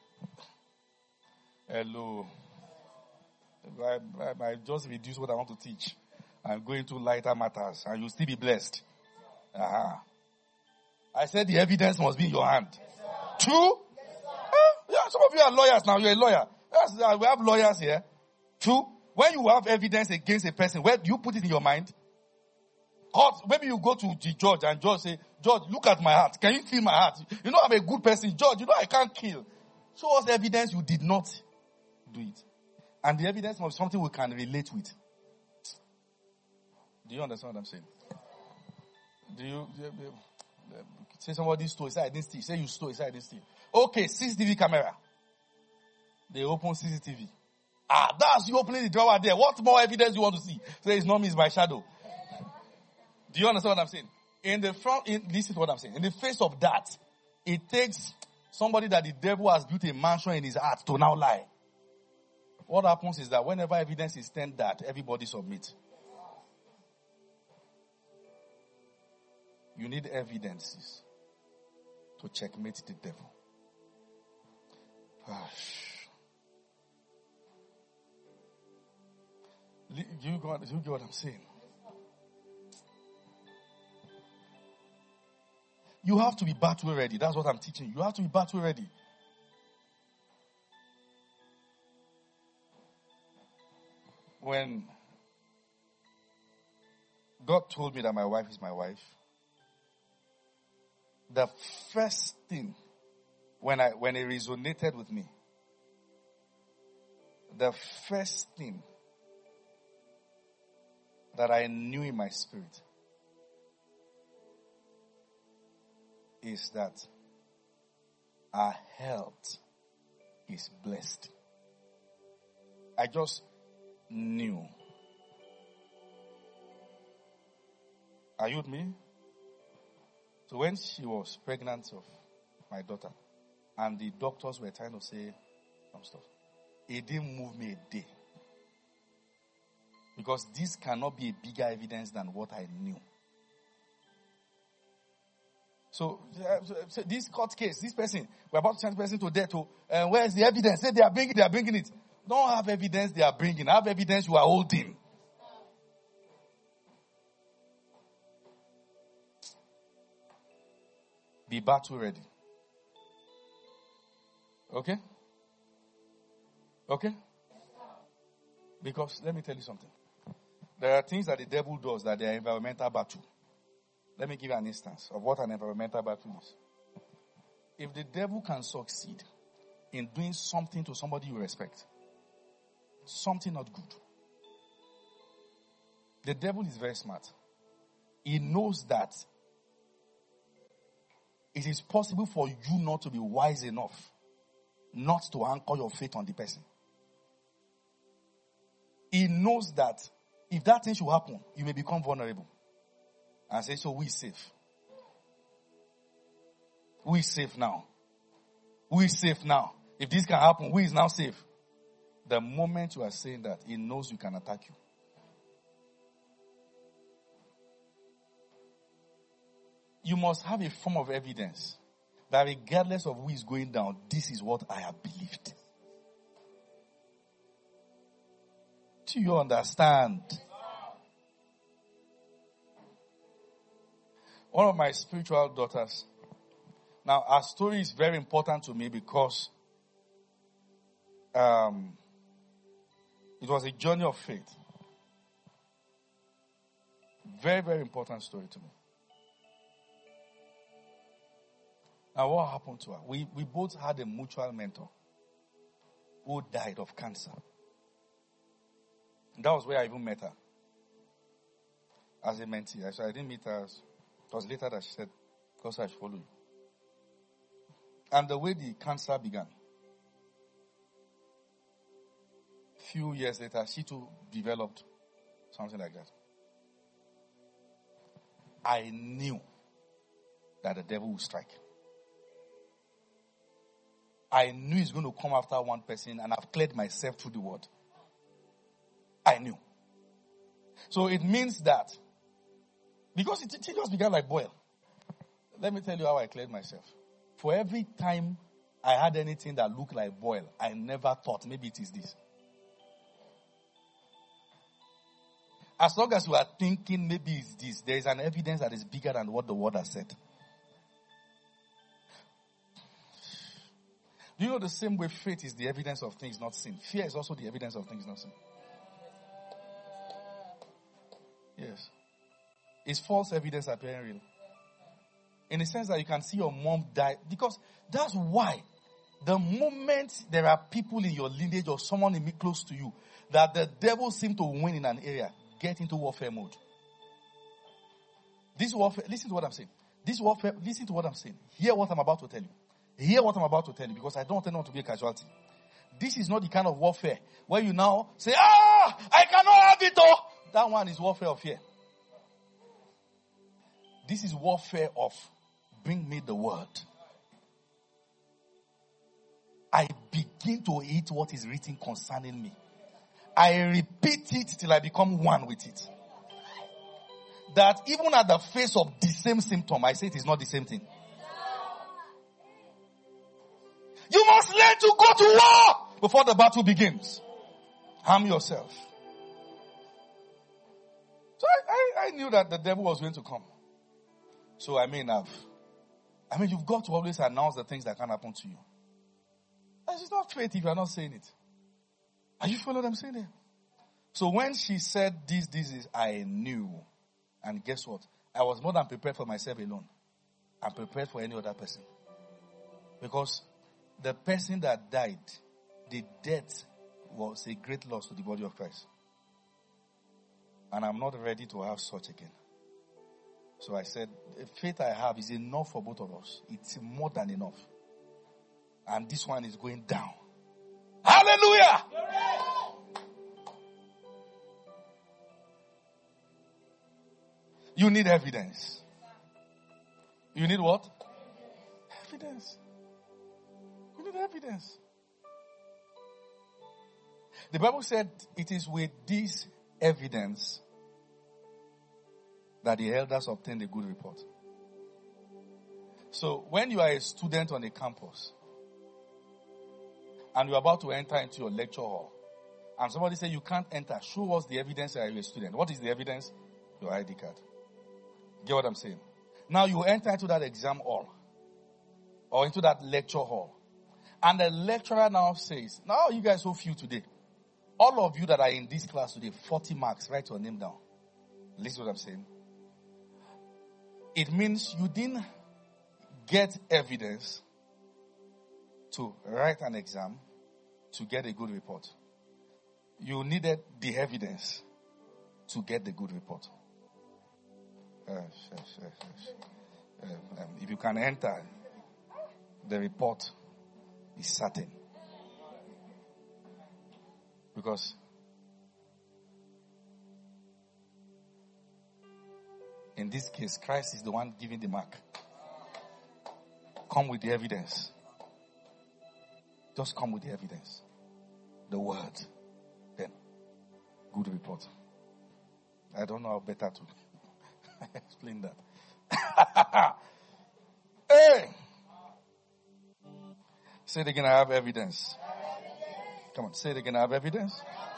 Hello. I, I, I just reduce what I want to teach. I'm going to lighter matters and you'll still be blessed. Uh-huh. I said the evidence must be in your hand. Yes, true? Yes, huh? Yeah, some of you are lawyers now. You're a lawyer. Yes, uh, we have lawyers here. True? When you have evidence against a person, where do you put it in your mind? God, maybe you go to the judge and judge say, Judge, look at my heart. Can you feel my heart? You know I'm a good person. Judge, you know I can't kill. Show us evidence you did not do it. And the evidence must be something we can relate with. Do you understand what I'm saying? Do you, do you Say somebody stole, say I didn't steal. Say you stole, say I didn't steal. Okay, C C T V camera. They open C C T V. Ah, that's you opening the drawer there. What more evidence you want to see? Say it's not me, it's my shadow. Do you understand what I'm saying? In the front, in, this is what I'm saying. In the face of that, it takes somebody that the devil has built a mansion in his heart to now lie. What happens is that whenever evidence is tendered, everybody submits. You need evidences to checkmate the devil. You got, you get what I'm saying? You have to be battle ready. That's what I'm teaching you. You have to be battle ready. When God told me that my wife is my wife, the first thing when I when it resonated with me, the first thing that I knew in my spirit is that our health is blessed. I just knew. Are you with me? So when she was pregnant of my daughter, and the doctors were trying to say some stuff, it didn't move me a day. Because this cannot be a bigger evidence than what I knew. So, uh, so this court case, this person, we're about to send the person to death. To, uh, where is the evidence? Say they are bringing, they are bringing it. Don't have evidence they are bringing. Have evidence you are holding. Be battle ready. Okay? Okay? Because let me tell you something. There are things that the devil does that they are environmental battle. Let me give you an instance of what an environmental battle is. If the devil can succeed in doing something to somebody you respect, something not good, the devil is very smart. He knows that it is possible for you not to be wise enough not to anchor your faith on the person. He knows that if that thing should happen, you may become vulnerable. And say, so we safe. We safe now. We safe now. If this can happen, we is now safe. The moment you are saying that, he knows you can attack you. You must have a form of evidence that regardless of who is going down, this is what I have believed. Do you understand? One of my spiritual daughters. Now, her story is very important to me because um, it was a journey of faith. Very, very important story to me. Now, what happened to her? We, we both had a mutual mentor who died of cancer. That was where I even met her. As a mentee. So I didn't meet her. As, it was later that she said, because I should follow you. And the way the cancer began. Few years later, she too developed something like that. I knew that the devil would strike. I knew he's going to come after one person, and I've cleared myself through the word. I knew. So it means that, because it, it just began like boil. Let me tell you how I cleared myself. For every time I had anything that looked like boil, I never thought maybe it is this. As long as you are thinking maybe it's this, there is an evidence that is bigger than what the word has said. Do you know the same way faith is the evidence of things not seen? Fear is also the evidence of things not seen. Yes. It's false evidence appearing real. In the sense that you can see your mom die. Because that's why the moment there are people in your lineage or someone in me close to you that the devil seems to win in an area, get into warfare mode. This warfare, listen to what I'm saying. This warfare, listen to what I'm saying. Hear what I'm about to tell you. Hear what I'm about to tell you, because I don't want anyone to be a casualty. This is not the kind of warfare where you now say, ah, I cannot have it all. That one is warfare of fear. This is warfare of bring me the word. I begin to eat what is written concerning me. I repeat it till I become one with it. That even at the face of the same symptom, I say it is not the same thing. You must learn to go to war before the battle begins. Harm yourself. So I, I, I knew that the devil was going to come. So I mean, I've, I mean, you've got to always announce the things that can happen to you. It's not faith if you are not saying it. Are you following what I'm saying there? So when she said this, this is, I knew. And guess what? I was more than prepared for myself alone. I'm prepared for any other person. Because the person that died, the death was a great loss to the body of Christ. And I'm not ready to have such again. So I said, the faith I have is enough for both of us. It's more than enough. And this one is going down. Hallelujah! You need evidence. You need what? Evidence. You need evidence. The Bible said it is with this evidence that the elders obtained a good report. So when you are a student on a campus and you're about to enter into your lecture hall and somebody says you can't enter, show us the evidence that you're a student. What is the evidence? Your I D card. Get what I'm saying? Now you enter into that exam hall or into that lecture hall. And the lecturer now says, now you guys so few today. All of you that are in this class today, forty marks, write your name down. Listen to what I'm saying. It means you didn't get evidence to write an exam to get a good report. You needed the evidence to get the good report. Uh, yes, yes, yes. Um, um, if you can enter, the report is certain. Because in this case, Christ is the one giving the mark. Come with the evidence. Just come with the evidence. The word. Then, good report. I don't know how better to explain that. Hey! Say it again, I have evidence. Come on, say it again, I have evidence.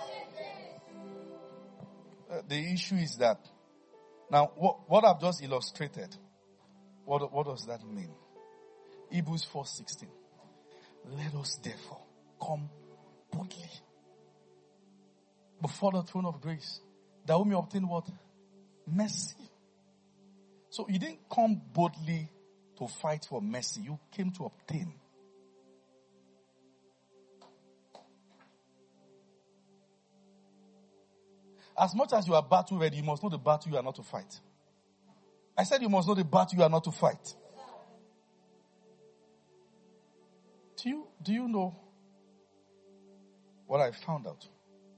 Uh, the issue is that, now, what, what I've just illustrated, what, what does that mean? Hebrews four sixteen. Let us therefore come boldly before the throne of grace, that we may obtain what? Mercy. So you didn't come boldly to fight for mercy. You came to obtain. As much as you are battle ready, you must know the battle you are not to fight. I said you must know the battle you are not to fight. Do you, do you know what I found out?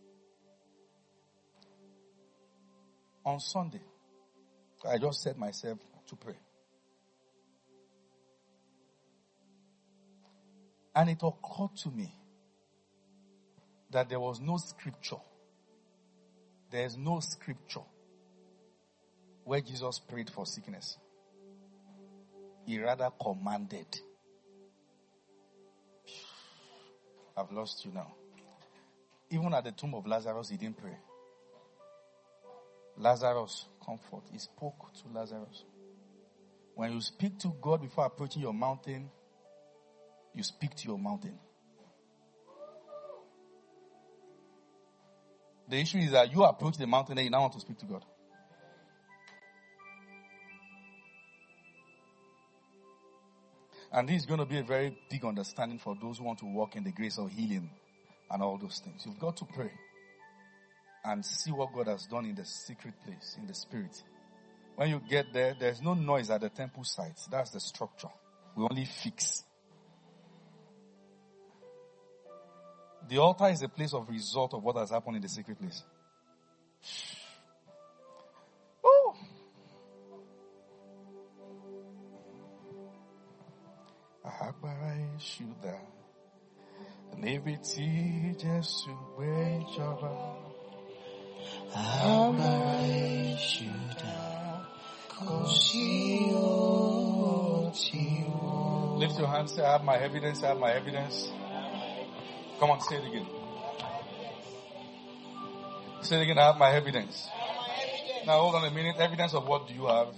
On Sunday, I just set myself to pray. And it occurred to me that there was no scripture. There is no scripture where Jesus prayed for sickness. He rather commanded. I've lost you now. Even at the tomb of Lazarus, he didn't pray. Lazarus, comfort. He spoke to Lazarus. When you speak to God before approaching your mountain, you speak to your mountain. The issue is that you approach the mountain and you now want to speak to God. And this is going to be a very big understanding for those who want to walk in the grace of healing and all those things. You've got to pray and see what God has done in the secret place, in the spirit. When you get there, there's no noise at the temple site. That's the structure. We only fix. The altar is a place of result of what has happened in the secret place. Oh. Agbára ìṣúdà, níbi tí Jésù gbé jọba. Agbára ìṣúdà, kò sí ohun tí wọ́n. Lift your hands, say, I have my evidence, I have my evidence. Come on, say it again. Say it again, I have my evidence. Now hold on a minute. Evidence of what do you have?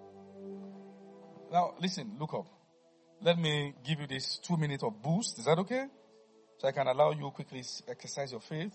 Now listen, look up. Let me give you this two minutes of boost. Is that okay? So I can allow you quickly exercise your faith.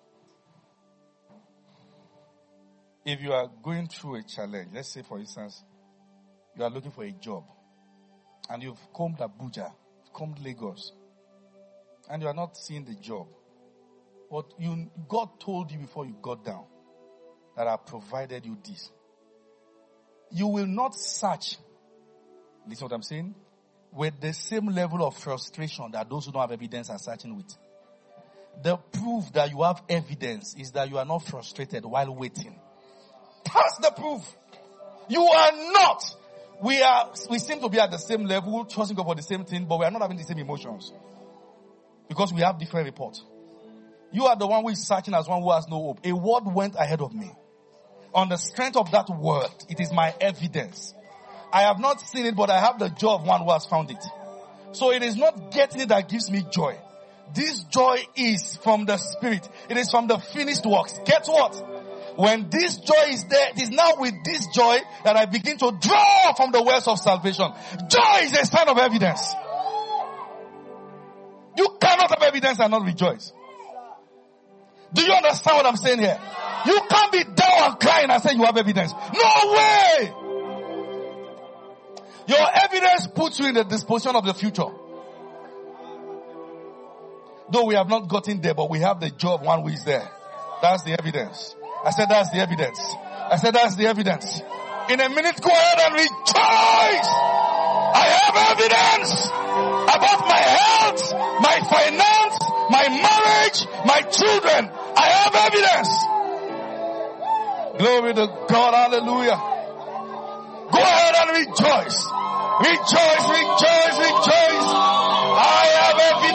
If you are going through a challenge, let's say for instance, you are looking for a job and you've combed Abuja, you've combed Lagos, and you are not seeing the job. But you, God told you before you got down that I provided you this. You will not search, listen what I'm saying, with the same level of frustration that those who don't have evidence are searching with. The proof that you have evidence is that you are not frustrated while waiting. That's the proof. You are not. We are, we seem to be at the same level, trusting God for the same thing, but we are not having the same emotions. Because we have different reports. You are the one who is searching as one who has no hope. A word went ahead of me. On the strength of that word, it is my evidence. I have not seen it, but I have the joy of one who has found it. So it is not getting it that gives me joy. This joy is from the Spirit. It is from the finished works. Get what? When this joy is there, it is now with this joy that I begin to draw from the wells of salvation. Joy is a sign of evidence. You cannot have evidence and not rejoice. Do you understand what I'm saying here? You can't be down and crying and say you have evidence. No way! Your evidence puts you in the disposition of the future. Though we have not gotten there, but we have the joy of one who is there. That's the evidence. I said that's the evidence. I said that's the evidence. In a minute, go ahead and rejoice. I have evidence about my health, my finance, my marriage, my children. I have evidence. Glory to God. Hallelujah. Go ahead and rejoice. Rejoice, rejoice, rejoice. I have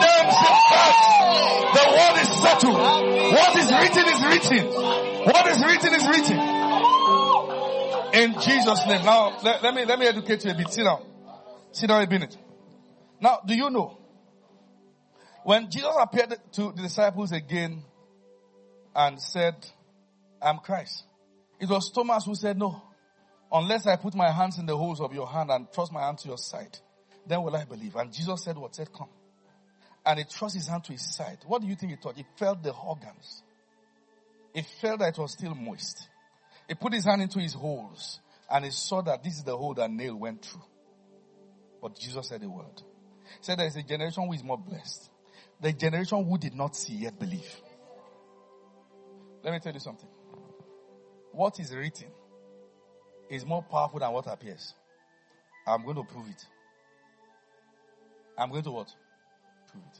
evidence in fact. The word is settled. What is written is written. What is written is written. In Jesus' name. Now, let, let me, let me educate you a bit. Sit down. Sit down a minute. Now, do you know? When Jesus appeared to the disciples again and said, I'm Christ. It was Thomas who said, no. Unless I put my hands in the holes of your hand and thrust my hand to your side, then will I believe. And Jesus said what? Said, come. And he thrust his hand to his side. What do you think he thought? He felt the organs. He felt that it was still moist. He put his hand into his holes and he saw that this is the hole that nail went through. But Jesus said a word. He said there is a generation who is more blessed. The generation who did not see yet believe. Let me tell you something. What is written is more powerful than what appears. I'm going to prove it. I'm going to what? Prove it.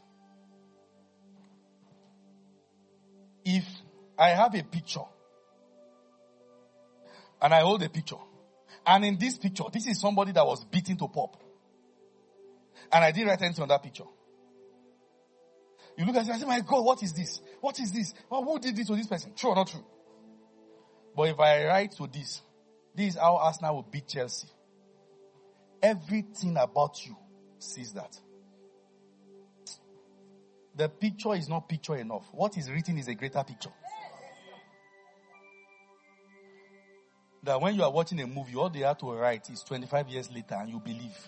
If I have a picture and I hold a picture, and in this picture, this is somebody that was beaten to pulp, and I didn't write anything on that picture. You look at it and say, my God, what is this? What is this? Oh, who did this to this person? True or not true? But if I write to this, this is how Arsenal will beat Chelsea. Everything about you sees that. The picture is not picture enough. What is written is a greater picture. That when you are watching a movie, all they have to write is twenty-five years later and you believe.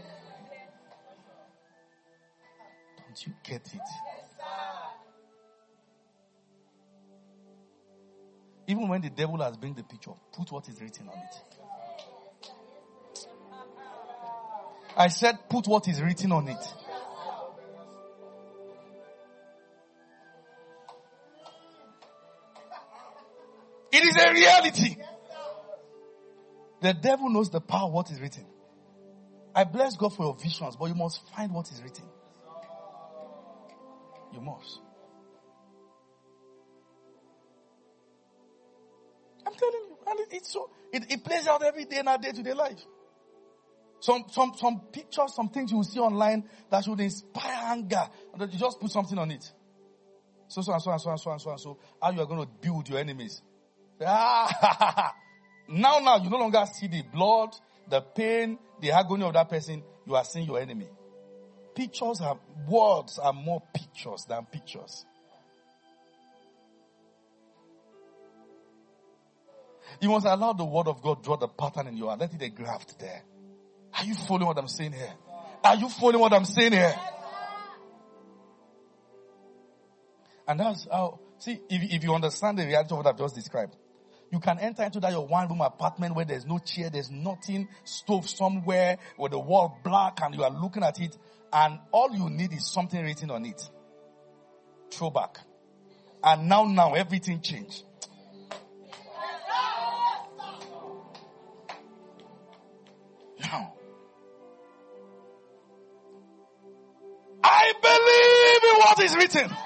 Don't you get it? Even when the devil has bring the picture, put what is written on it. I said put what is written on it. It is a reality. The devil knows the power of what is written. I bless God for your visions, but you must find what is written. You must. I'm telling you, and it, it's so it, it plays out every day in our day-to-day life. Some some some pictures, some things you will see online that should inspire anger, and that you just put something on it. So so and so and so and so and so and so. How you are going to build your enemies? Ah, now now you no longer see the blood, the pain, the agony of that person. You are seeing your enemy. Pictures are words are more pictures than pictures. You must allow the word of God draw the pattern in you and let it graft there. Are you following what I'm saying here? Are you following what I'm saying here? And that's how, see, if, if you understand the reality of what I've just described, you can enter into that your one room apartment where there's no chair, there's nothing, stove somewhere, with the wall black and you are looking at it, and all you need is something written on it. Throwback. And now, now, everything changed. Now. I believe in what is written.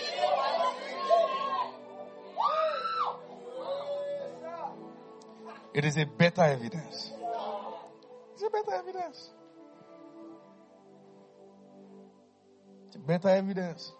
It is a better evidence. It's a better evidence. It's a better evidence.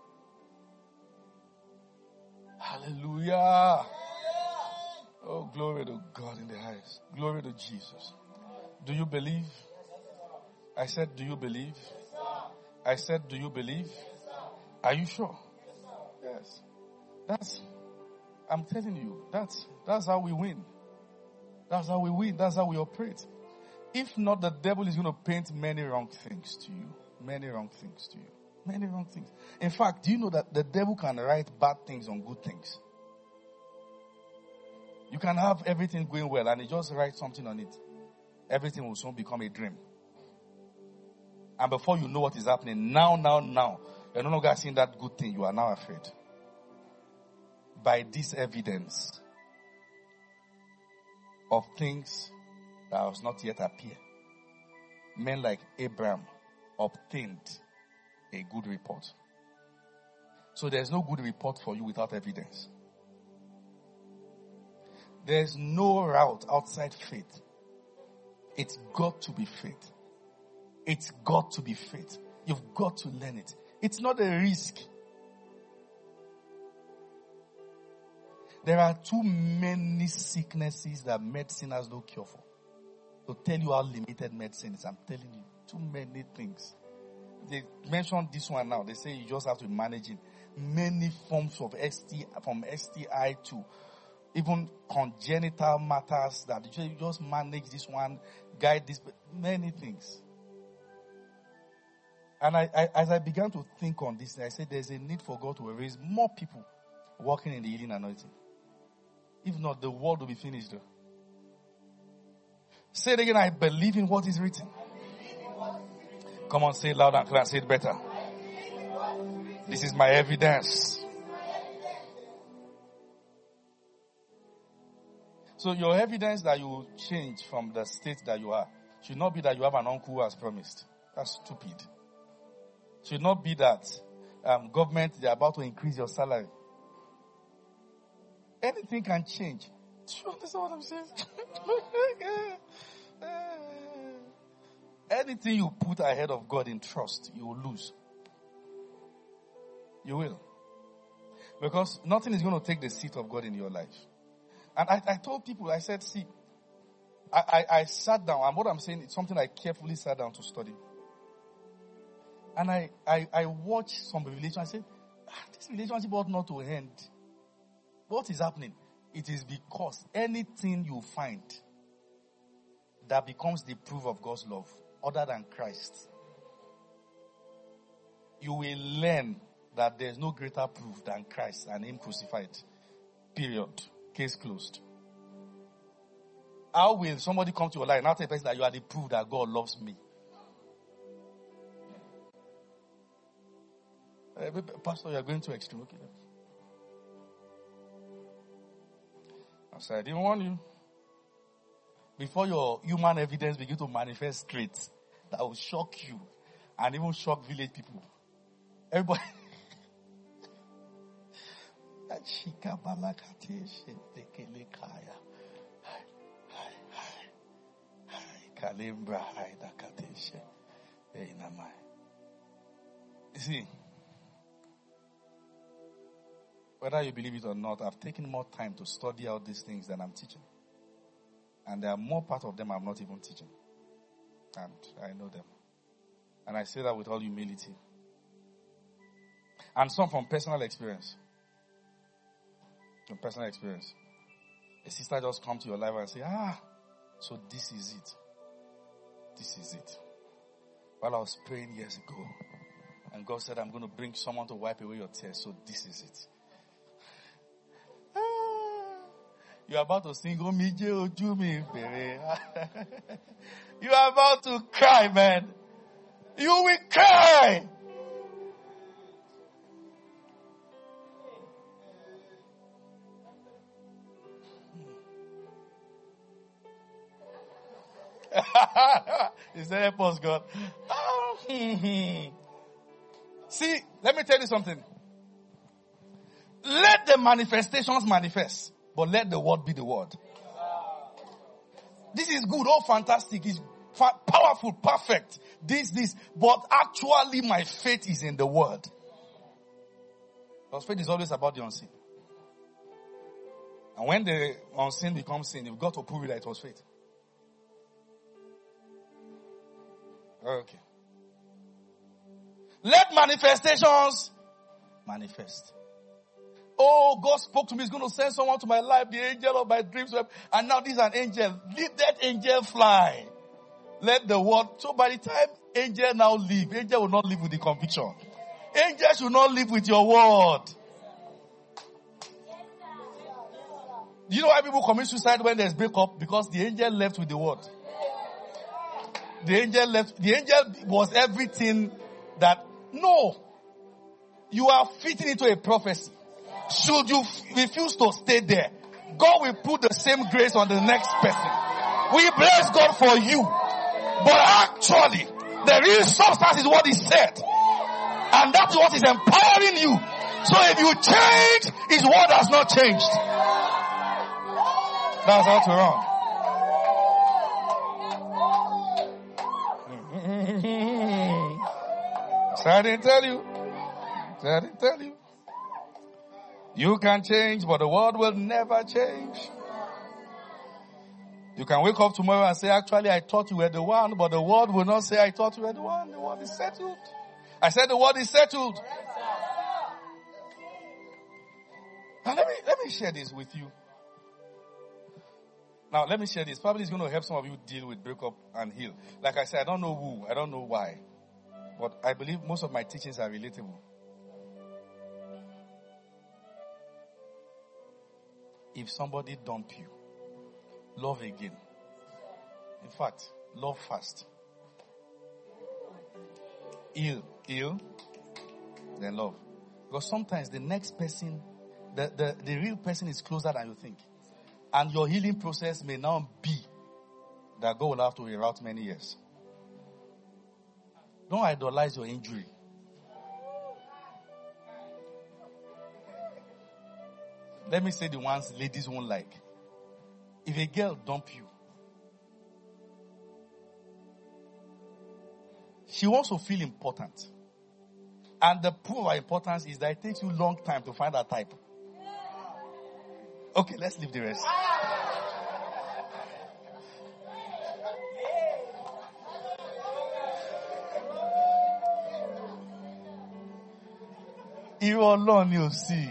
Hallelujah. Oh, glory to God in the highest. Glory to Jesus. Do you believe? I said, do you believe? I said, do you believe? Are you sure? Yes. That's, I'm telling you, that's, that's how we win. That's how we win. That's how we operate. If not, the devil is going to paint many wrong things to you. Many wrong things to you. Many wrong things. In fact, do you know that the devil can write bad things on good things? You can have everything going well and he just writes something on it. Everything will soon become a dream. And before you know what is happening, now, now, now, you're no longer seeing that good thing. You are now afraid. By this evidence of things that has not yet appeared, men like Abraham obtained a good report. So there's no good report for you without evidence. There's no route outside faith. It's got to be faith. It's got to be faith. You've got to learn it. It's not a risk. There are too many sicknesses that medicine has no cure for. To tell you how limited medicine is, I'm telling you, too many things. They mentioned this one now. They say you just have to manage it. Many forms of S T I, from S T I to even congenital matters that you just manage this one, guide this, many things. And I, I, as I began to think on this, I said there's a need for God to raise more people working in the healing anointing. If not, the world will be finished. Though. Say it again, I believe in what is written. Come on, say it loud and clear, say it better. This is my evidence. So your evidence that you change from the state that you are should not be that you have an uncle who has promised. That's stupid. Should not be that um, government, they're about to increase your salary. Anything can change. Do you understand what I'm saying? Anything you put ahead of God in trust, you will lose. You will. Because nothing is going to take the seat of God in your life. And I, I told people, I said, see, I, I, I sat down, and what I'm saying is something I carefully sat down to study. And I, I, I watched some relationship. I said, ah, this relationship ought not to end. What is happening? It is because anything you find that becomes the proof of God's love, other than Christ, you will learn that there's no greater proof than Christ and Him crucified. Period. Case closed. How will somebody come to your life and now tell a person that you are the proof that God loves me? Uh, Pastor, you are going to extreme. Okay. I said, I didn't warn you. before your human evidence begin to manifest straight, that will shock you and even shock village people. Everybody. You see, whether you believe it or not, I've taken more time to study out these things than I'm teaching. And there are more part of them I'm not even teaching. And I know them. And I say that with all humility. And some from personal experience. From personal experience. A sister just come to your life and say, ah, so this is it. This is it. While I was praying years ago, and God said, I'm going to bring someone to wipe away your tears, so this is it. You are about to sing, oh, me, oh, do me, you are about to cry, man. You will cry. Is there a pause, God? See, let me tell you something. Let the manifestations manifest, but let the word be the word. This is good, oh fantastic, it's fa- powerful, perfect, this, this, but actually my faith is in the word. Because faith is always about the unseen. And when the unseen becomes sin, you've got to prove it that it was faith. Okay. Let manifestations manifest. Oh, God spoke to me. He's going to send someone to my life, the angel of my dreams. And now this is an angel. Let that angel fly. Let the word. So by the time angel now leave, angel will not live with the conviction. Angel should not live with your word. Do you know why people commit suicide when there's breakup? Because the angel left with the word. The angel left. The angel was everything that. No. You are fitting into a prophecy. Should you f- refuse to stay there, God will put the same grace on the next person. We bless God for you. But actually, the real substance is what He said. And that's what is empowering you. So if you change, His word has not changed. That's how to run. So I didn't tell you. So I didn't tell you. You can change, but the world will never change. You can wake up tomorrow and say, actually, I thought you were the one, but the world will not say, I thought you were the one. The word is settled. I said the word is settled. Now let me, let me share this with you. Now let me share this. Probably it's going to help some of you deal with breakup and heal. Like I said, I don't know who, I don't know why. But I believe most of my teachings are relatable. If somebody dump you, love again. In fact, love fast. Heal, heal, then love. Because sometimes the next person, the, the, the real person is closer than you think. And your healing process may now be that God will have to reroute many years. Don't idolize your injury. Let me say the ones ladies won't like. If a girl dump you, she wants to feel important. And the proof of her importance is that it takes you a long time to find her type. Okay, let's leave the rest. You alone, you see.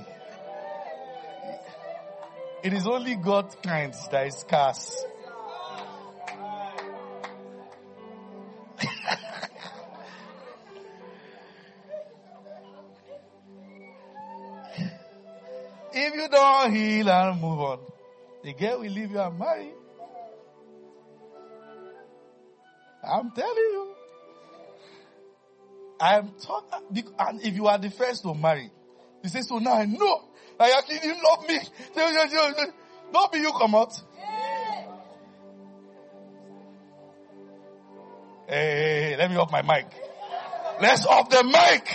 It is only God's kind that is scarce. If you don't heal and move on, the girl will leave you and marry. I'm telling you. I'm talking, and if you are the first to marry, you say, so now I know. I actually didn't love me. Don't be you come out. hey, hey, let me off my mic. Let's off the mic.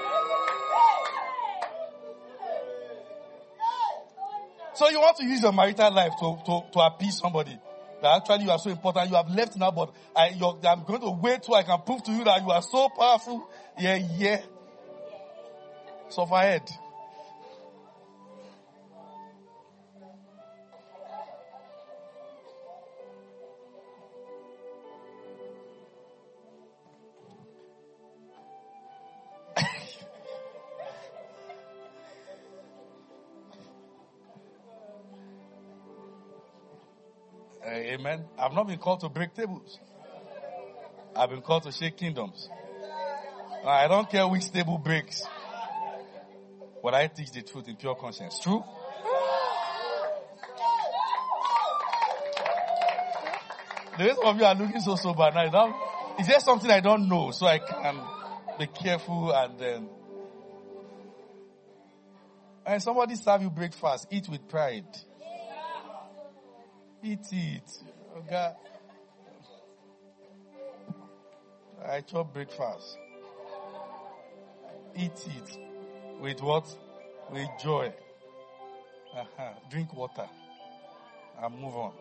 So you want to use your marital life to, to, to appease somebody. That actually you are so important. You have left now, but I, you're, I'm going to wait till I can prove to you that you are so powerful. Yeah, yeah. Suffer head. Amen. I've not been called to break tables. I've been called to shake kingdoms. I don't care which table breaks. But I teach the truth in pure conscience. True? The rest of you are looking so sober now. Now, is there something I don't know so I can be careful and then... And somebody serve you breakfast, eat with pride. Eat it. Okay. I chop breakfast. Eat it. With what? With joy. Uh-huh. Drink water. And move on.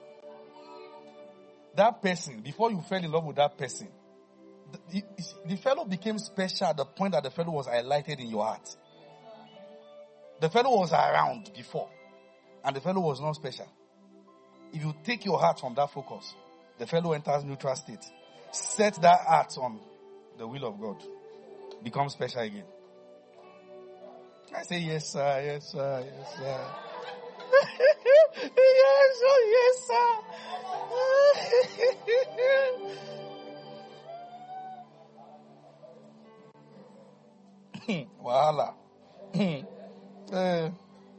That person, before you fell in love with that person, the, the, the fellow became special at the point that the fellow was highlighted in your heart. The fellow was around before. And the fellow was not special. If you take your heart from that focus, the fellow enters neutral state. Set that heart on the will of God. Become special again. I say yes, sir, yes, sir, yes, sir. Yes, oh, yes, sir. Wahala. uh,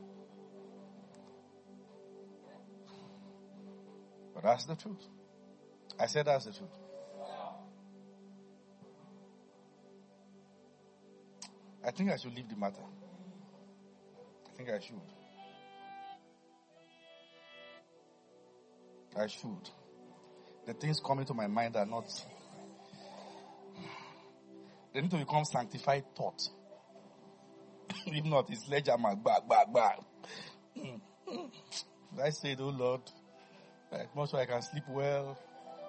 but that's the truth. I said that's the truth. I think I should leave the matter. I think I should. I should. The things coming to my mind are not... They need to become sanctified thought. If not, it's ledger mark, back, back, back. I said, oh Lord, I'm not sure I can sleep well.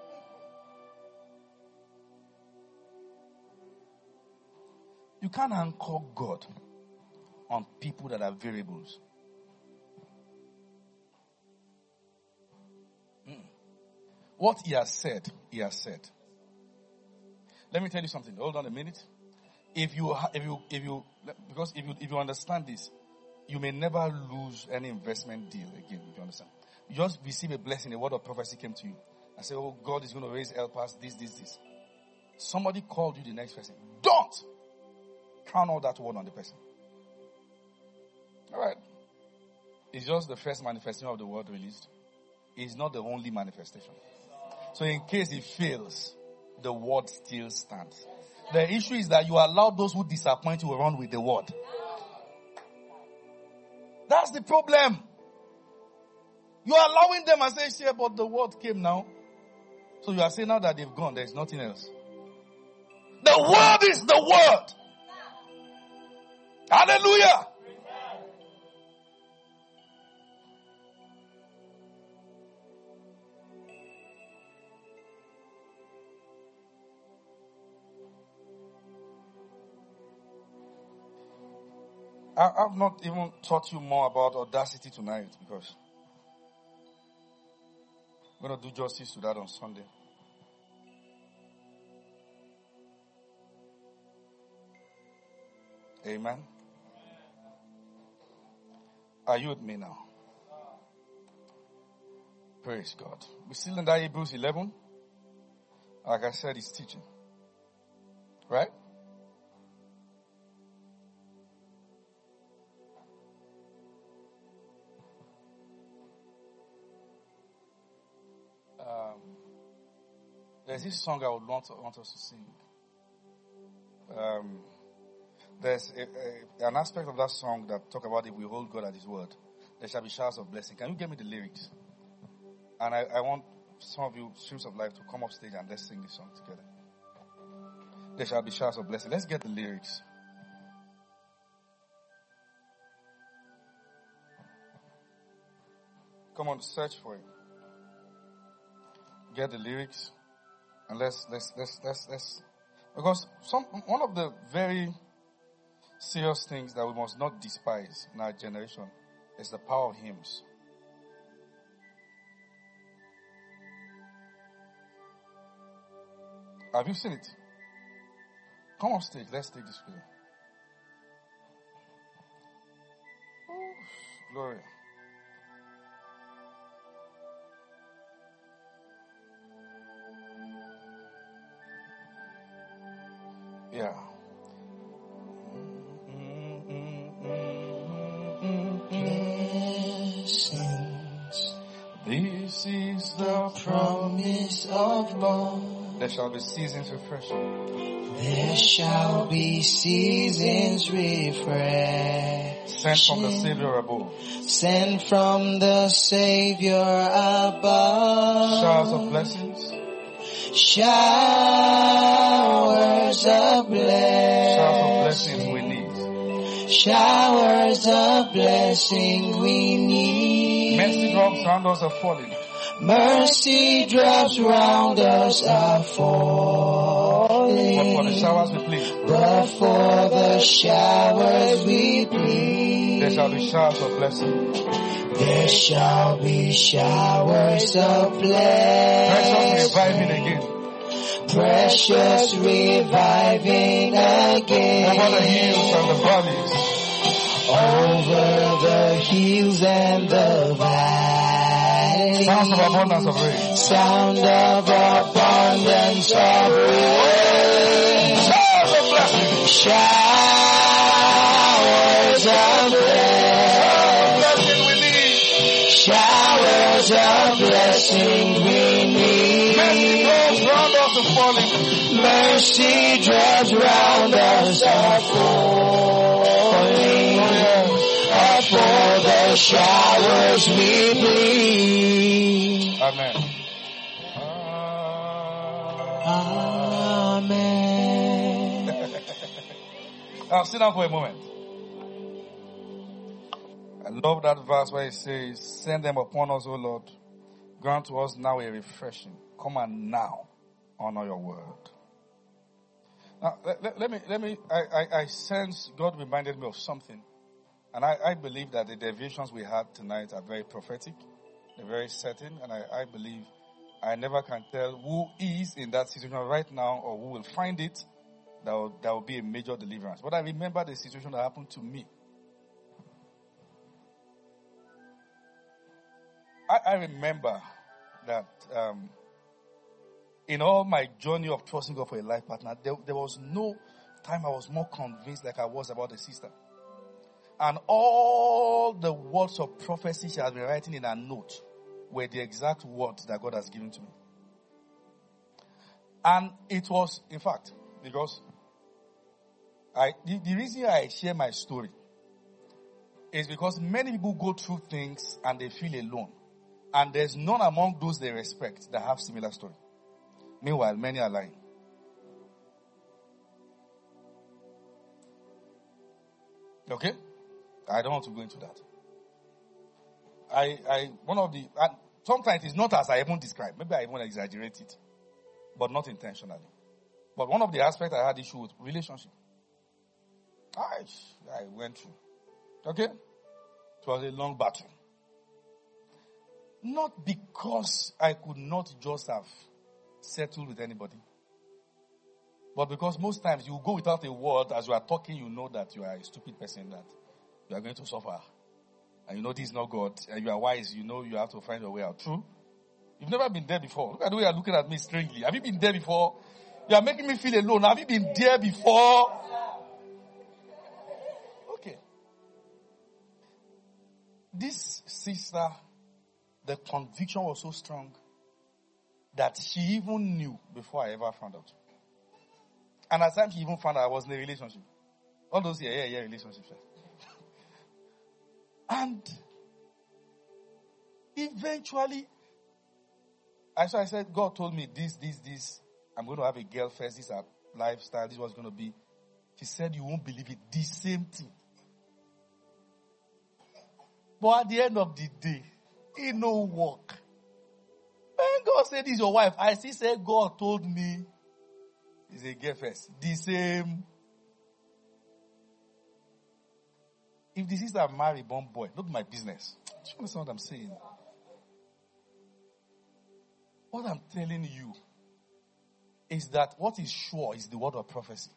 You can't anchor God on people that are variables. Mm. What he has said, he has said. Let me tell you something. Hold on a minute. If you, if you, if you, because if you, if you understand this, you may never lose any investment deal again. If you understand, you just receive a blessing. A word of prophecy came to you. I say, oh, God is going to raise helpers. This, this, this. Somebody called you the next person. Don't count all that word on the person. All right. It's just the first manifestation of the word released. It's not the only manifestation. So in case it fails, the word still stands. The issue is that you allow those who disappoint you run with the word. That's the problem. You are allowing them and say, yeah, but the word came now. So you are saying now that they've gone, there's nothing else. The word is the word. Hallelujah. I've not even taught you more about audacity tonight because I'm going to do justice to that on Sunday. Amen. Are you with me now? Praise God. We're still in that Hebrews eleven. Like I said, it's teaching. Right? Um, there's this song I would want, to, want us to sing. Um, there's a, a, an aspect of that song that talk about if we hold God at His word, there shall be showers of blessing. Can you give me the lyrics? And I, I want some of you, Streams of Life, to come up stage and let's sing this song together. There shall be showers of blessing. Let's get the lyrics. Come on, search for it. Get the lyrics, and let's let's let's let's let's because some one of the very serious things that we must not despise in our generation is the power of hymns. Have you seen it? Come on stage, let's take this video. Oh, glory. Yeah. Blessings. This is the promise of love. There shall be seasons refreshing. There shall be seasons refreshing. Sent from the Savior above. Sent from the Savior above. Showers of blessings. Showers of blessing. Showers of blessings we need. Showers of blessing we need. Mercy drops round us are falling. Mercy drops round us are falling. But for the showers we plead. But for the showers we plead. There shall be showers of blessing. There shall be showers of blessing. Precious reviving again. Precious reviving again. Over the hills and the valleys. Over the hills and the valleys. Sounds of abundance of rain. Sound of abundance of rain. Showers of blessing. Showers of blessing. Showers of blessing we need. Mercy drops round us are falling. Mercy drops round us are falling. Up for the showers we plead. Amen. Amen. Now sit down for a moment. I love that verse where it says, send them upon us, O Lord. Grant to us now a refreshing. Come and now honor your word. Now, let, let, let me, let me, I, I, I sense God reminded me of something. And I, I believe that the deviations we had tonight are very prophetic. They're very certain. And I, I believe I never can tell who is in that situation right now or who will find it. That will, that will be a major deliverance. But I remember the situation that happened to me. I, I remember that um, in all my journey of trusting God for a life partner, there, there was no time I was more convinced like I was about a sister. And all the words of prophecy she has been writing in her note were the exact words that God has given to me. And it was, in fact, because I the, the reason I share my story is because many people go through things and they feel alone. And there's none among those they respect that have similar story. Meanwhile, many are lying. Okay? I don't want to go into that. I, I, one of the, and sometimes it's not as I even describe. Maybe I even exaggerate it. But not intentionally. But one of the aspects I had issue with relationship. I, I went through. Okay? It was a long battle. Not because I could not just have settled with anybody. But because most times you go without a word, as you are talking, you know that you are a stupid person, that you are going to suffer. And you know this is not God. And you are wise, you know you have to find your way out. True? You've never been there before. Look at the way you are looking at me strangely. Have you been there before? You are making me feel alone. Have you been there before? Okay. This sister, the conviction was so strong that she even knew before I ever found out. And at times she even found out I was in a relationship. All those yeah, yeah, yeah relationships. And eventually, I, so I said, God told me this, this, this. I'm going to have a girl first. This is our lifestyle. This is what's going to be. She said, you won't believe it. The same thing. But at the end of the day, it no work. When God said, this is your wife, I still said, God told me, it's a girl first. The same. If the sister marry born boy, not my business. Do you understand what I'm saying? What I'm telling you is that what is sure is the word of prophecy.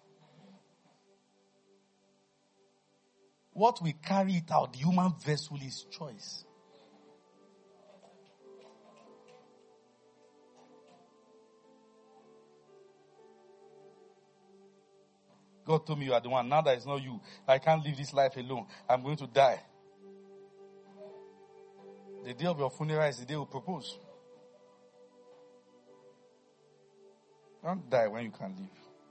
What we carry it out, the human vessel is choice. God told me you are the one. Now that it's not you, I can't live this life alone. I'm going to die. The day of your funeral is the day we propose. Don't die when you can live.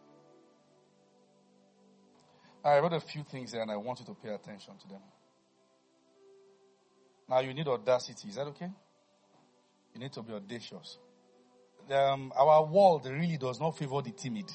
I wrote a few things here and I want you to pay attention to them. Now you need audacity. Is that okay? You need to be audacious. Um, our world really does not favor the timid.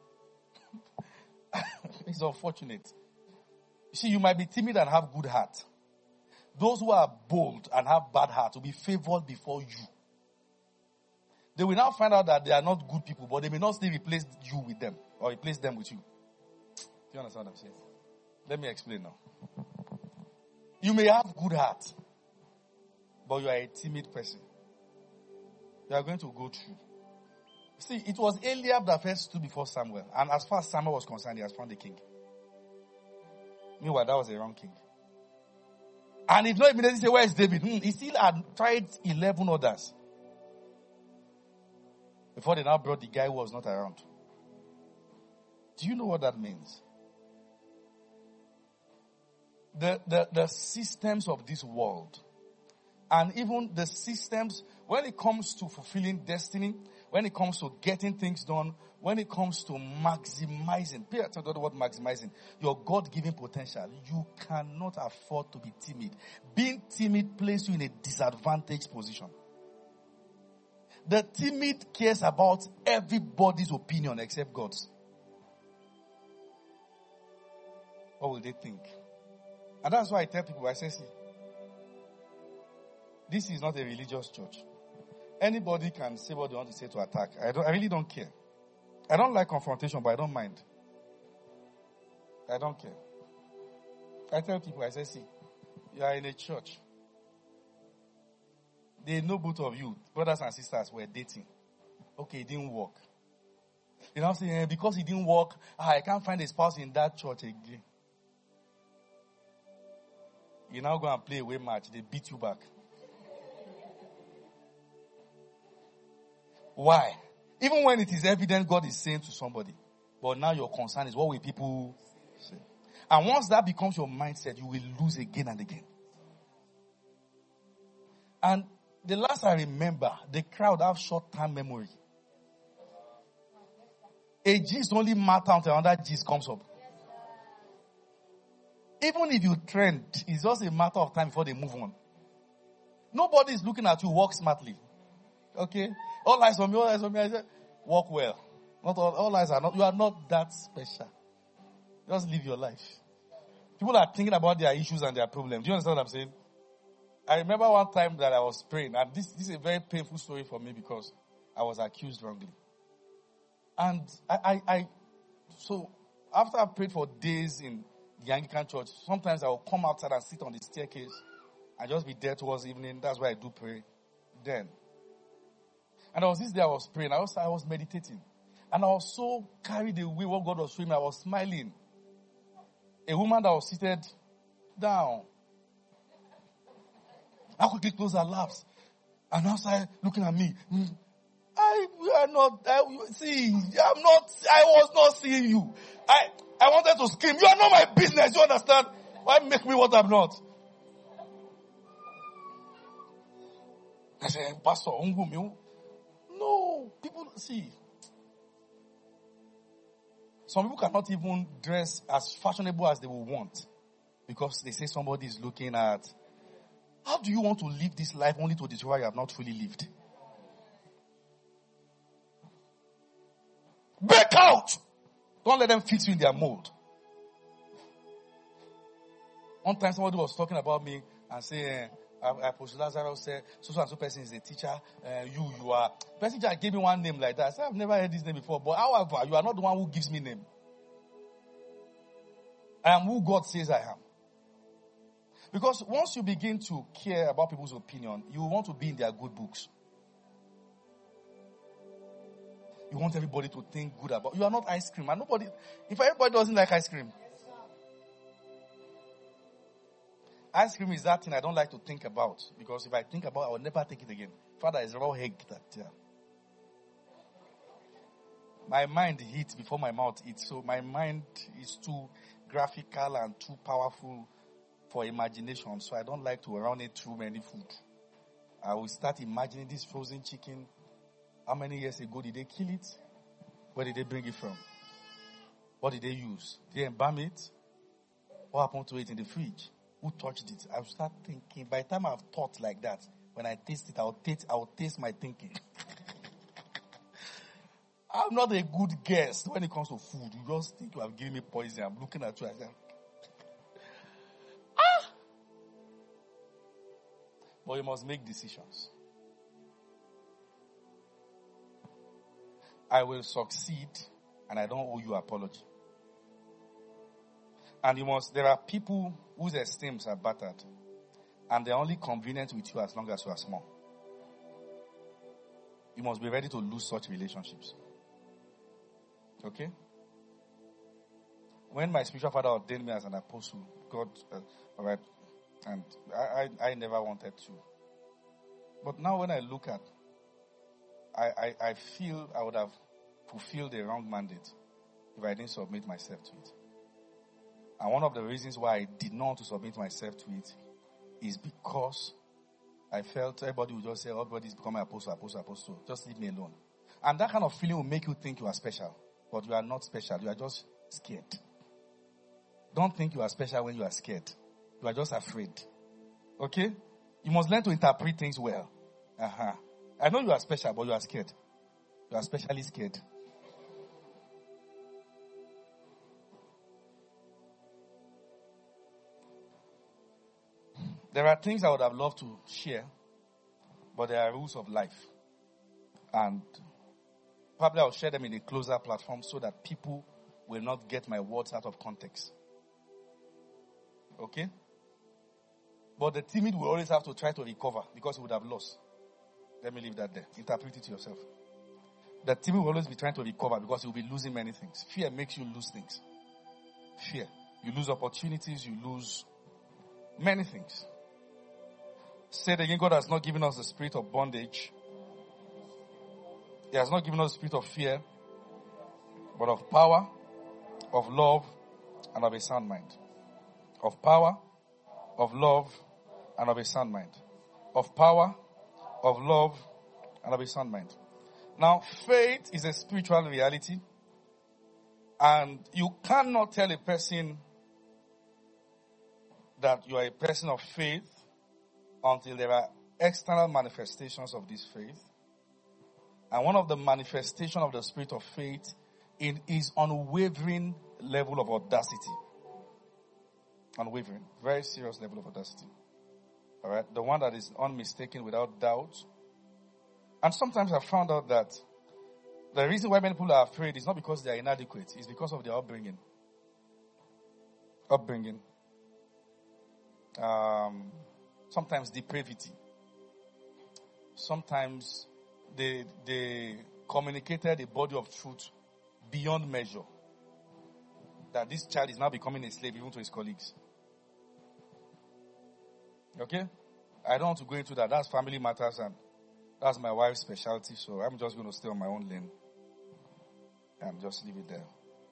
It's unfortunate. You see, you might be timid and have good heart. Those who are bold and have bad heart will be favored before you. They will now find out that they are not good people, but they may not still replace you with them or replace them with you. Do you understand what I'm saying? Let me explain now. You may have good heart, but you are a timid person. You are going to go through. See, it was Eliab that first stood before Samuel. And as far as Samuel was concerned, he has found a king. Meanwhile, that was a wrong king. And if not immediately say, where is David? Hmm, he still had tried eleven others. Before they now brought the guy who was not around. Do you know what that means? The, the, the systems of this world, and even the systems, when it comes to fulfilling destiny, when it comes to getting things done, when it comes to maximizing, pay attention to the word maximizing, your God-given potential, you cannot afford to be timid. Being timid places you in a disadvantaged position. The timid cares about everybody's opinion except God's. What will they think? And that's why I tell people, I say, see, this is not a religious church. Anybody can say what they want to say to attack. I don't. I really don't care. I don't like confrontation, but I don't mind. I don't care. I tell people, I say, see, you are in a church. They know both of you, brothers and sisters, were dating. Okay, it didn't work. You know, saying because it didn't work, I can't find a spouse in that church again. You now go and play away match. They beat you back. Why? Even when it is evident God is saying to somebody, but now your concern is what will people say? And once that becomes your mindset, you will lose again and again. And the last I remember, the crowd have short-term memory. A gist only matters until another gist comes up. Even if you trend, it's just a matter of time before they move on. Nobody is looking at you, walk smartly. Okay? All eyes on me, all eyes on me. I said, walk well. Not all, all eyes are not, you are not that special. Just live your life. People are thinking about their issues and their problems. Do you understand what I'm saying? I remember one time that I was praying, and this, this is a very painful story for me because I was accused wrongly. And I, I, I so after I prayed for days in the Anglican church, sometimes I will come outside and sit on the staircase and just be there towards evening. That's why I do pray then. And there was this day I was praying. I was, I was meditating. And I was so carried away what God was showing me. I was smiling. A woman that was seated down. I quickly closed her laps. And now started looking at me. I, we are not, I, see, I'm not, I was not seeing you. I, I wanted to scream, you are not my business, you understand? Why make me what I'm not? I said, Pastor, no, people, see. Some people cannot even dress as fashionable as they will want because they say somebody is looking at. How do you want to live this life only to destroy you have not fully lived? Break out. Don't let them fit you in their mold. One time somebody was talking about me and saying, uh, Apostle Lazarus said, so so and so person is a teacher, uh, you, you are. Person just gave me one name like that. I said, I've never heard this name before, but however, you are not the one who gives me name. I am who God says I am. Because once you begin to care about people's opinion, you want to be in their good books. You want everybody to think good about you. Are not ice cream. And nobody, if everybody doesn't like ice cream, ice cream is that thing I don't like to think about. Because if I think about it, I will never take it again. Father, is raw egg that. Yeah. My mind eats before my mouth eats. So my mind is too graphical and too powerful for imagination. So I don't like to run it through many food. I will start imagining this frozen chicken. How many years ago did they kill it? Where did they bring it from? What did they use? Did they embalm it? What happened to it in the fridge? Who touched it? I will start thinking. By the time I've thought like that, when I taste it, I'll taste, I'll taste my thinking. I'm not a good guest when it comes to food. You just think you have given me poison. I'm looking at you. I say, ah! But you must make decisions. I will succeed and I don't owe you apology. And you must, there are people whose esteems are battered and they're only convenient with you as long as you are small. You must be ready to lose such relationships. Okay? When my spiritual father ordained me as an apostle, God, uh, alright, and I, I, I never wanted to. But now when I look at I, I, I feel I would have fulfilled the wrong mandate if I didn't submit myself to it. And one of the reasons why I did not want to submit myself to it is because I felt everybody would just say, everybody's becoming apostle, apostle, apostle. Just leave me alone. And that kind of feeling will make you think you are special. But you are not special. You are just scared. Don't think you are special when you are scared. You are just afraid. Okay? You must learn to interpret things well. Uh-huh. I know you are special, but you are scared. You are especially scared. There are things I would have loved to share, but there are rules of life. And probably I'll share them in a closer platform so that people will not get my words out of context. Okay? But the timid will always have to try to recover because he would have lost. Let me leave that there. Interpret it to yourself. The timid will always be trying to recover because he will be losing many things. Fear makes you lose things. Fear. You lose opportunities. You lose many things. Say it again. God has not given us the spirit of bondage. He has not given us the spirit of fear, but of power, of love, and of a sound mind. Of power, of love, and of a sound mind. Of power, of love, and of a sound mind. Now, faith is a spiritual reality, and you cannot tell a person that you are a person of faith until there are external manifestations of this faith. And one of the manifestations of the spirit of faith is unwavering level of audacity. Unwavering. Very serious level of audacity. Alright? The one that is unmistaken without doubt. And sometimes I've found out that the reason why many people are afraid is not because they are inadequate. It's because of their upbringing. Upbringing. Um, sometimes depravity. Sometimes they, they communicated a body of truth beyond measure. That this child is now becoming a slave even to his colleagues. Okay? I don't want to go into that. That's family matters and that's my wife's specialty. So I'm just going to stay on my own lane and just leave it there.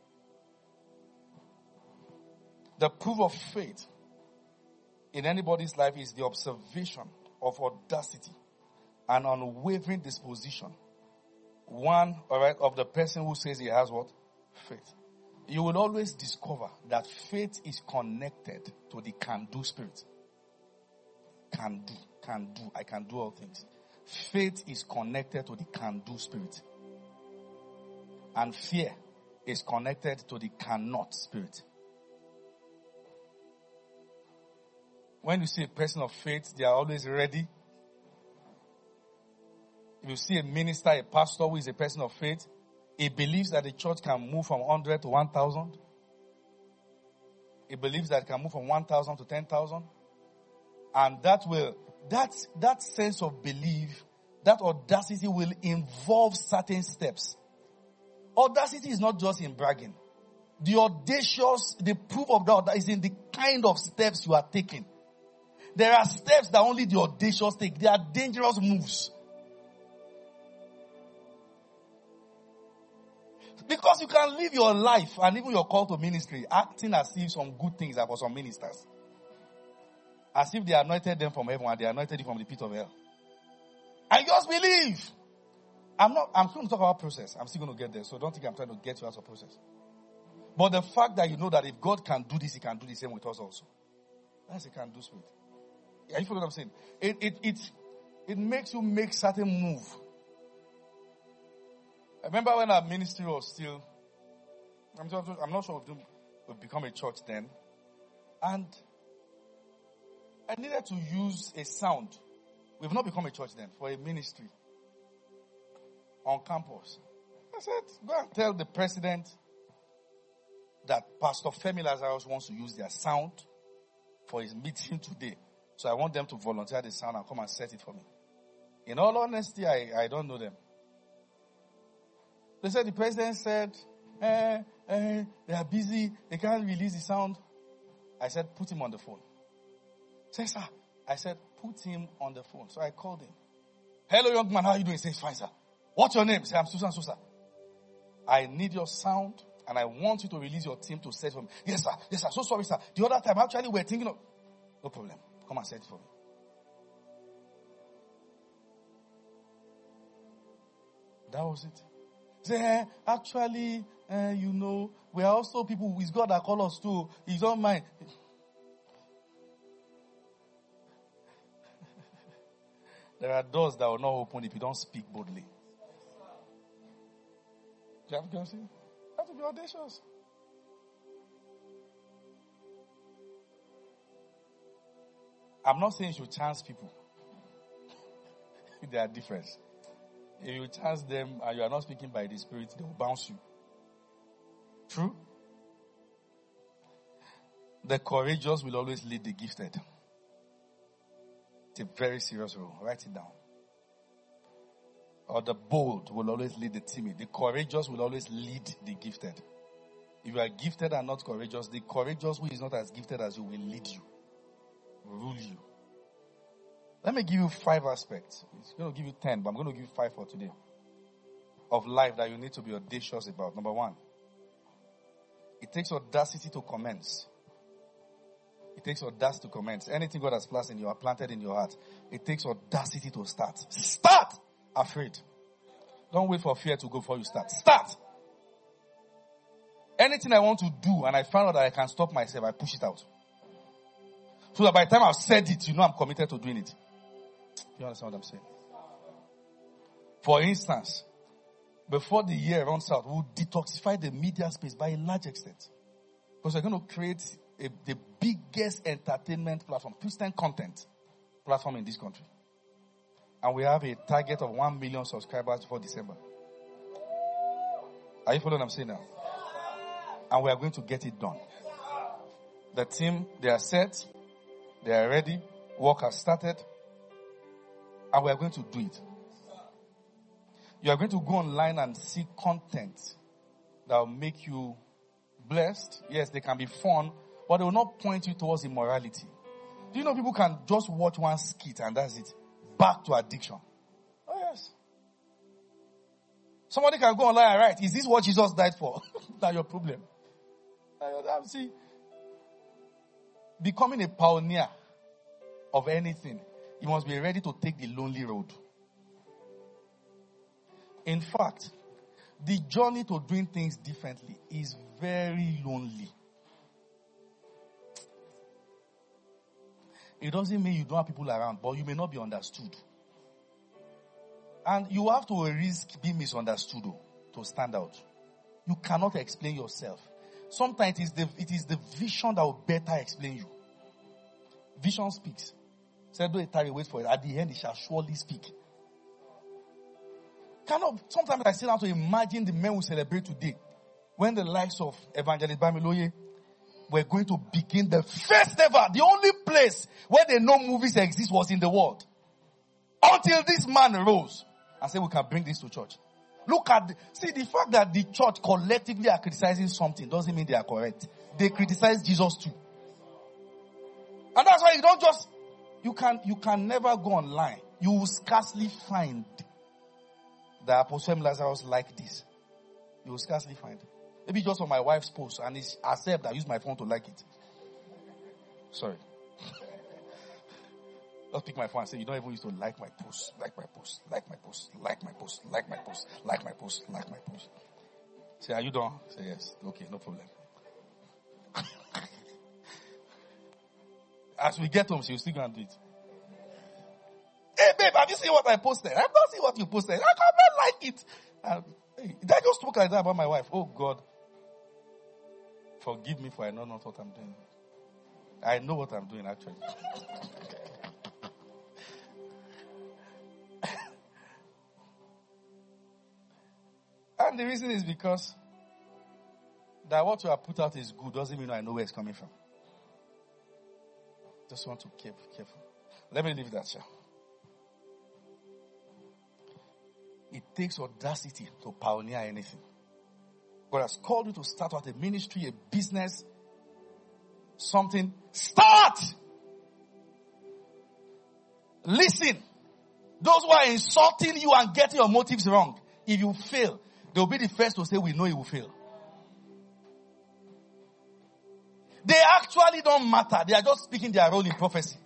The proof of faith in anybody's life is the observation of audacity and unwavering disposition. One, all right, of the person who says he has what? Faith. You will always discover that faith is connected to the can-do spirit. Can do, can do, I can do all things. Faith is connected to the can-do spirit. And fear is connected to the cannot spirit. When you see a person of faith, they are always ready. If you see a minister, a pastor who is a person of faith, he believes that the church can move from one hundred to one thousand. He believes that it can move from one thousand to ten thousand. And that will, that, that sense of belief, that audacity will involve certain steps. Audacity is not just in bragging. The audacious, the proof of that is in the kind of steps you are taking. There are steps that only the audacious take. They are dangerous moves. Because you can live your life and even your call to ministry acting as if some good things are for some ministers. As if they anointed them from heaven and they anointed you from the pit of hell. And just believe. I'm not, I'm going to talk about process. I'm still going to get there. So don't think I'm trying to get you out of process. But the fact that you know that if God can do this, He can do the same with us also. That's He can do spirit. Are you following what I'm saying? It, it, it, it makes you make certain move. I remember when our ministry was still, I'm, just, I'm not sure we've, we've become a church then. And I needed to use a sound. We've not become a church then, for a ministry on campus. I said, go and tell the president that Pastor Femi Lazarus wants to use their sound for his meeting today. So I want them to volunteer the sound and come and set it for me. In all honesty, I, I don't know them. They said, the president said, eh, eh, they are busy, they can't release the sound. I said, put him on the phone. Say, sir. I said, put him on the phone. So I called him. Hello, young man, how are you doing? He says, fine, sir. What's your name? He said, I'm Susan Susa. I need your sound, and I want you to release your team to set for me. Yes, sir. Yes, sir. So sorry, sir. The other time, actually, we're thinking of... No problem. Come and set it for me. That was it. Say, eh, actually, eh, you know, we are also people, it's God that call us too. He don't mind. There are doors that will not open if you don't speak boldly. Do you have to see? You have to be audacious. I'm not saying you should chance people. There are difference. If you chance them and you are not speaking by the Spirit, they will bounce you. True? The courageous will always lead the gifted. It's a very serious rule. Write it down. Or the bold will always lead the timid. The courageous will always lead the gifted. If you are gifted and not courageous, the courageous who is not as gifted as you will lead you. Rule you. Let me give you five aspects. It's going to give you ten, but I'm going to give you five for today. Of life that you need to be audacious about. Number one. It takes audacity to commence. It takes audacity to commence. Anything God has planted in you, planted in your heart, it takes audacity to start. Start! Afraid. Don't wait for fear to go before you start. Start! Anything I want to do and I find out that I can stop myself, I push it out. So that by the time I've said it, you know I'm committed to doing it. You understand what I'm saying? For instance, before the year runs out, we'll detoxify the media space by a large extent. Because we're going to create a, the biggest entertainment platform, Christian content platform in this country. And we have a target of one million subscribers before December. Are you following what I'm saying now? And we are going to get it done. The team, they are set. They are ready. Work has started. And we are going to do it. You are going to go online and see content that will make you blessed. Yes, they can be fun, but they will not point you towards immorality. Do you know people can just watch one skit and that's it? Back to addiction. Oh yes. Somebody can go online and write, is this what Jesus died for? That's your problem. See, becoming a pioneer of anything, you must be ready to take the lonely road. In fact, the journey to doing things differently is very lonely. It doesn't mean you don't have people around, but you may not be understood. And you have to risk being misunderstood to stand out. You cannot explain yourself. Sometimes it is the, it is the vision that will better explain you. Vision speaks. Said, don't tarry, wait for it. At the end, it shall surely speak. Cannot, sometimes I sit down to imagine the men we celebrate today. When the likes of Evangelist Bamiloye were going to begin the first ever, the only place where they know movies exist was in the world. Until this man rose and said, we can bring this to church. Look at, the, see the fact that the church collectively are criticizing something doesn't mean they are correct. They criticize Jesus too. And that's why you don't just, you can, you can never go online. You will scarcely find that Apostle Lazarus like this. You will scarcely find. Maybe just on my wife's post and it's herself that used my phone to like it. Sorry. Just pick my phone and say, you don't even used to like my post, like my post, like my post, like my post, like my post, like my post, like my post. Say, are you done? Say, yes. Okay, no problem. As we get home, she'll still go and do it. Hey, babe, have you seen what I posted? I've not seen what you posted. I can't like it. And, hey, did I just talk like that about my wife? Oh, God. Forgive me for I know not what I'm doing. I know what I'm doing, actually. And the reason is because that what you have put out is good doesn't mean I know where it's coming from. Just want to keep careful. Let me leave that here. It takes audacity to pioneer anything. God has called you to start out a ministry, a business, something. Start! Listen. Those who are insulting you and getting your motives wrong, if you fail, they will be the first to say, we know you will fail. They actually don't matter. They are just speaking their role in prophecy.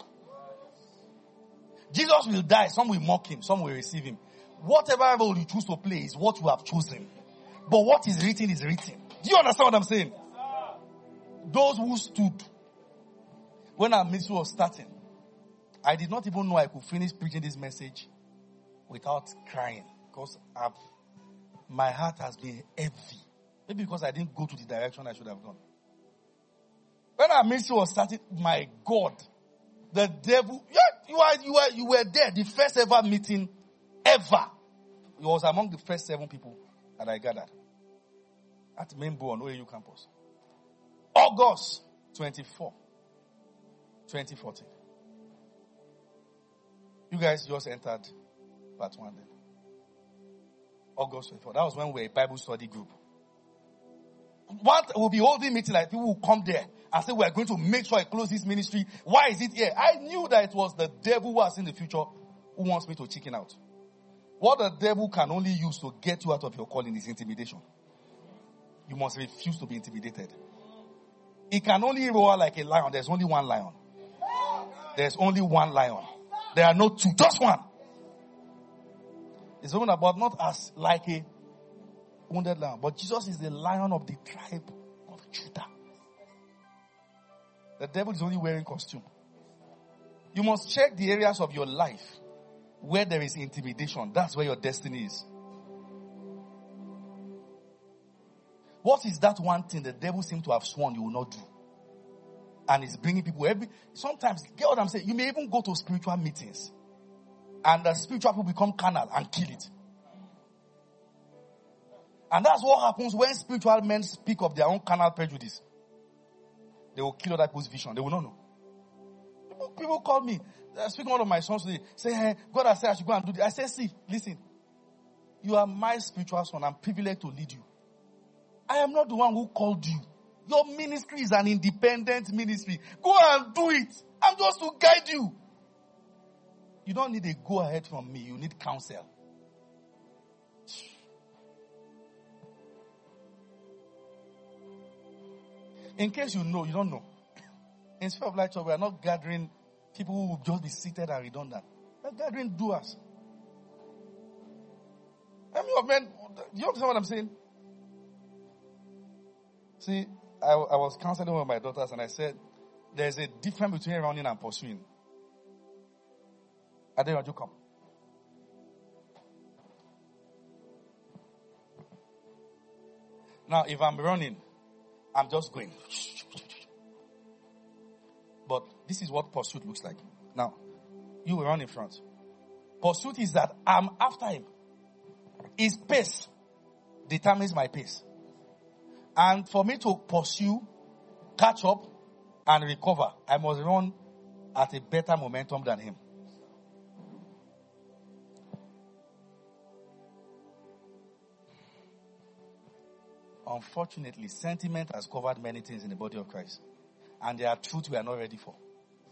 Jesus will die. Some will mock him. Some will receive him. Whatever role you choose to play is what you have chosen. But what is written is written. Do you understand what I'm saying? Those who stood when our ministry was starting, I did not even know I could finish preaching this message without crying. Because I've, my heart has been heavy. Maybe because I didn't go to the direction I should have gone. When our ministry was starting, my God, the devil, yeah, you are, you are, you were there, the first ever meeting ever. It was among the first seven people that I gathered at Maimbo on O A U campus. August twenty-fourth, twenty fourteen. You guys just entered part one then. August twenty-fourth. That was when we were a Bible study group. What will be holding meeting like people will come there and say we are going to make sure I close this ministry. Why is it here? I knew that it was the devil who has in the future who wants me to chicken out. What the devil can only use to get you out of your calling is intimidation. You must refuse to be intimidated. He can only roar like a lion. There's only one lion. There's only one lion. There are no two, just one. It's even about not as like a wounded lion, but Jesus is the lion of the tribe of Judah. The devil is only wearing costume. You must check the areas of your life where there is intimidation. That's where your destiny is. What is that one thing the devil seems to have sworn you will not do? And it's bringing people every, sometimes, get what I'm saying? You may even go to spiritual meetings and the spiritual people become carnal and kill it. And that's what happens when spiritual men speak of their own carnal prejudice. They will kill other people's vision. They will not know. People, people call me. Uh, speaking to one of my sons today. Say, hey, God has said I should go and do this. I say, see, listen. You are my spiritual son. I'm privileged to lead you. I am not the one who called you. Your ministry is an independent ministry. Go and do it. I'm just to guide you. You don't need a go ahead from me. You need counsel. In case you know, you don't know. In Sphere of Light Church, we are not gathering people who will just be seated and redundant. We are gathering doers. I mean, men, do you understand what I'm saying? See, I, I was counseling with my daughters and I said, there's a difference between running and pursuing. I didn't want you come. Now, if I'm running, I'm just going. But this is what pursuit looks like. Now, you will run in front. Pursuit is that I'm after him. His pace determines my pace. And for me to pursue, catch up, and recover, I must run at a better momentum than him. Unfortunately, sentiment has covered many things in the body of Christ. And there are truths we are not ready for.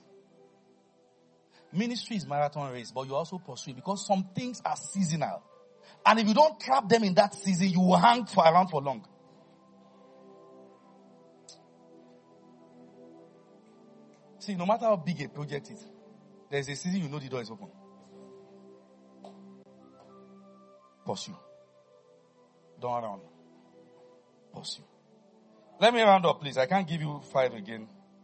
Ministry is marathon race, but you also pursue it because some things are seasonal. And if you don't trap them in that season, you will hang for around for long. See, no matter how big a project is, there's a season you know the door is open. Pursue. Don't run. Pursue. Let me round up, please. I can't give you five again.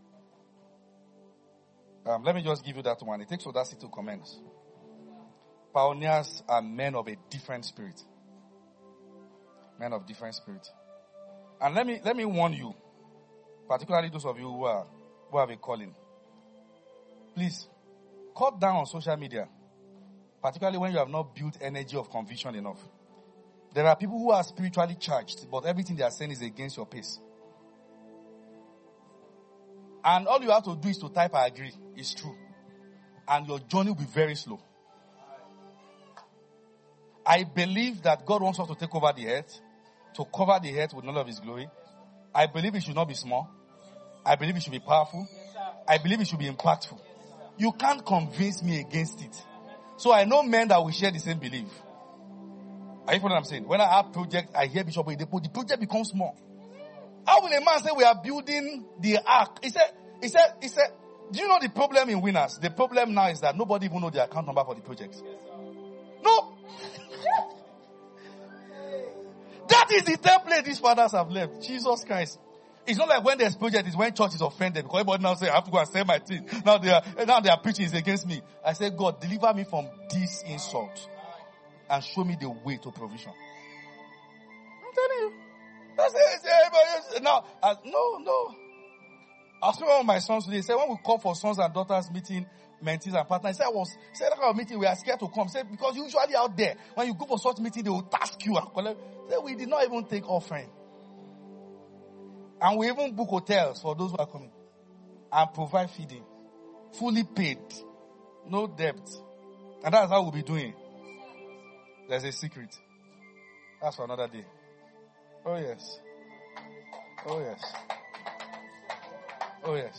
Um, let me just give you that one. It takes audacity to commence. Pioneers are men of a different spirit. Men of different spirit. And let me let me warn you, particularly those of you who are who have a calling. Please, cut down on social media, particularly when you have not built energy of conviction enough. There are people who are spiritually charged, but everything they are saying is against your pace. And all you have to do is to type, I agree. It's true. And your journey will be very slow. I believe that God wants us to take over the earth, to cover the earth with all of his glory. I believe it should not be small. I believe it should be powerful. I believe it should be impactful. You can't convince me against it. So I know men that will share the same belief. Are you following what I'm saying? When I have project, I hear Bishop, the project becomes small. How will a man say we are building the ark? He said, he said, he said, do you know the problem in Winners? The problem now is that nobody even knows the account number for the project. No. That is the template these fathers have left. Jesus Christ. It's not like when there's project, it's when church is offended. Because everybody now say, I have to go and say my thing. Now they are, now they are preaching is against me. I say, God, deliver me from this insult. And show me the way to provision. I'm telling you. That's it. Now, uh, no, no. I was speaking with my sons today. He said, when we call for sons and daughters meeting, mentees and partners, he said, I was, he said, that kind of meeting, we are scared to come. He said, because usually out there, when you go for such meeting, they will task you and collect. He said, we did not even take offering. And we even book hotels for those who are coming. And provide feeding. Fully paid. No debt. And that's how we'll be doing. There's a secret. That's for another day. Oh yes. Oh yes. Oh yes.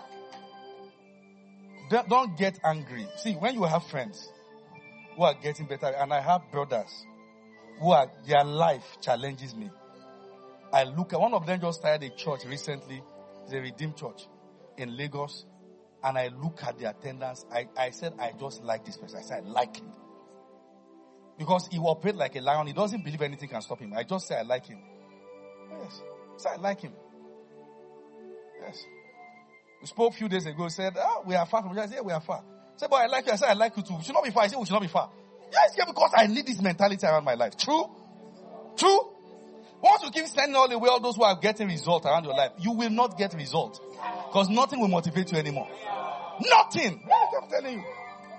Don't get angry. See, when you have friends who are getting better, and I have brothers who are, their life challenges me. I look at, one of them just started a church recently. It's a Redeemed Church in Lagos. And I look at the attendance. I, I said, I just like this person. I said, I like him. Because he operates like a lion. He doesn't believe anything can stop him. I just say I like him. Yes. So I like him. Yes. We spoke a few days ago. Said, ah, we are far from each other. I said, yeah, we are far. I said, but I like you. I said, I like you too. We should not be far. I said, we should not be far. Yes, yeah, because I need this mentality around my life. True? True? Once you keep sending all the way all those who are getting results around your life, you will not get results. Because nothing will motivate you anymore. Nothing. Yes, I'm telling you.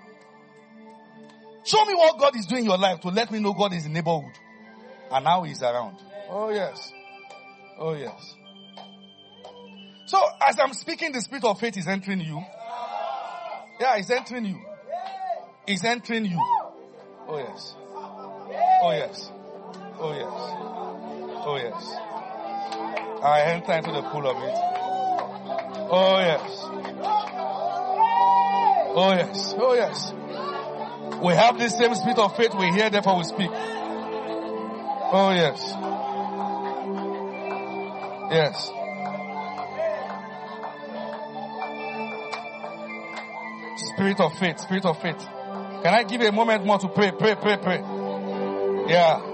Show me what God is doing in your life to let me know God is in the neighborhood. And now he's around. Oh yes. Oh yes. So as I'm speaking, the spirit of faith is entering you. Yeah, it's entering you. It's entering you. Oh yes. Oh yes. Oh yes. Oh yes. I enter into the pool of it. Oh yes. Oh yes. Oh yes. We have the same spirit of faith. We hear, therefore we speak. Oh yes. Yes. Spirit of faith. Spirit of faith. Can I give you a moment more to pray? Pray, pray, pray. Yeah.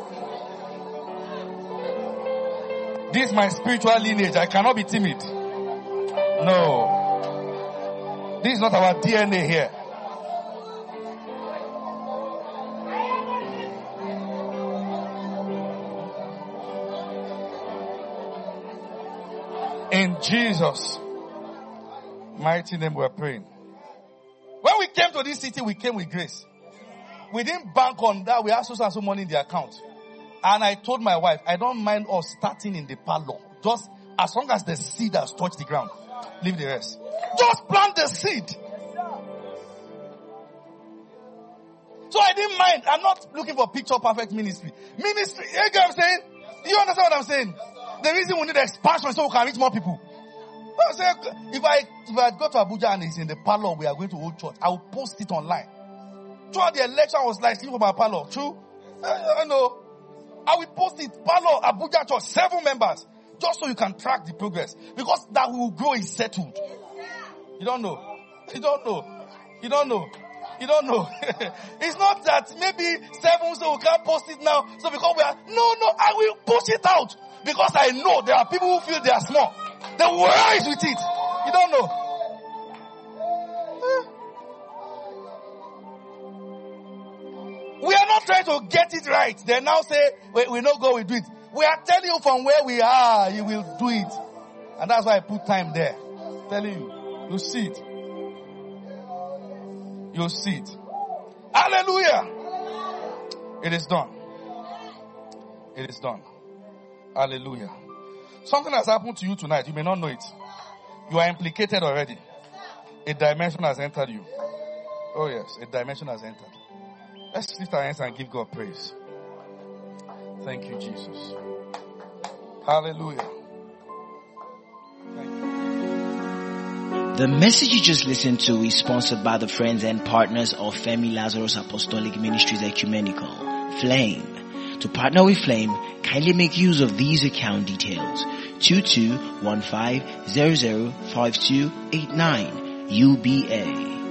This is my spiritual lineage. I cannot be timid. No. This is not our D N A here. In Jesus' mighty name we are praying. When we came to this city, we came with grace. We didn't bank on that. We had so and so money in the account. And I told my wife, I don't mind us starting in the parlor. Just as long as the seed has touched the ground. Leave the rest. Just plant the seed. So I didn't mind. I'm not looking for picture perfect ministry. Ministry, you get what I'm saying? You understand what I'm saying? The reason we need expansion is so we can reach more people. I say, if I if I go to Abuja and it's in the parlor we are going to hold church, I will post it online. Throughout the election, I was like, sleep for my parlor. True? I, I know. I will post it. Parlor, Abuja church, seven members. Just so you can track the progress. Because that we will grow is settled. You don't know. You don't know. You don't know. You don't know. It's not that maybe seven so we can't post it now. So because we are, no, no, I will push it out. Because I know there are people who feel they are small. They will rise with it. You don't know. We are not trying to get it right. They now say, we, we don't go, we do it. We are telling you from where we are, you will do it. And that's why I put time there. I'm telling you. You see it. You see it. Hallelujah. It is done. It is done. Hallelujah. Something has happened to you tonight. You may not know it. You are implicated already. A dimension has entered you. Oh yes, a dimension has entered. Let's lift our hands and give God praise. Thank you, Jesus. Hallelujah. Thank you. The message you just listened to is sponsored by the friends and partners of Femi Lazarus Apostolic Ministries Ecumenical, Flame. To partner with Flame, kindly make use of these account details. two two one five zero zero five two eight nine U B A.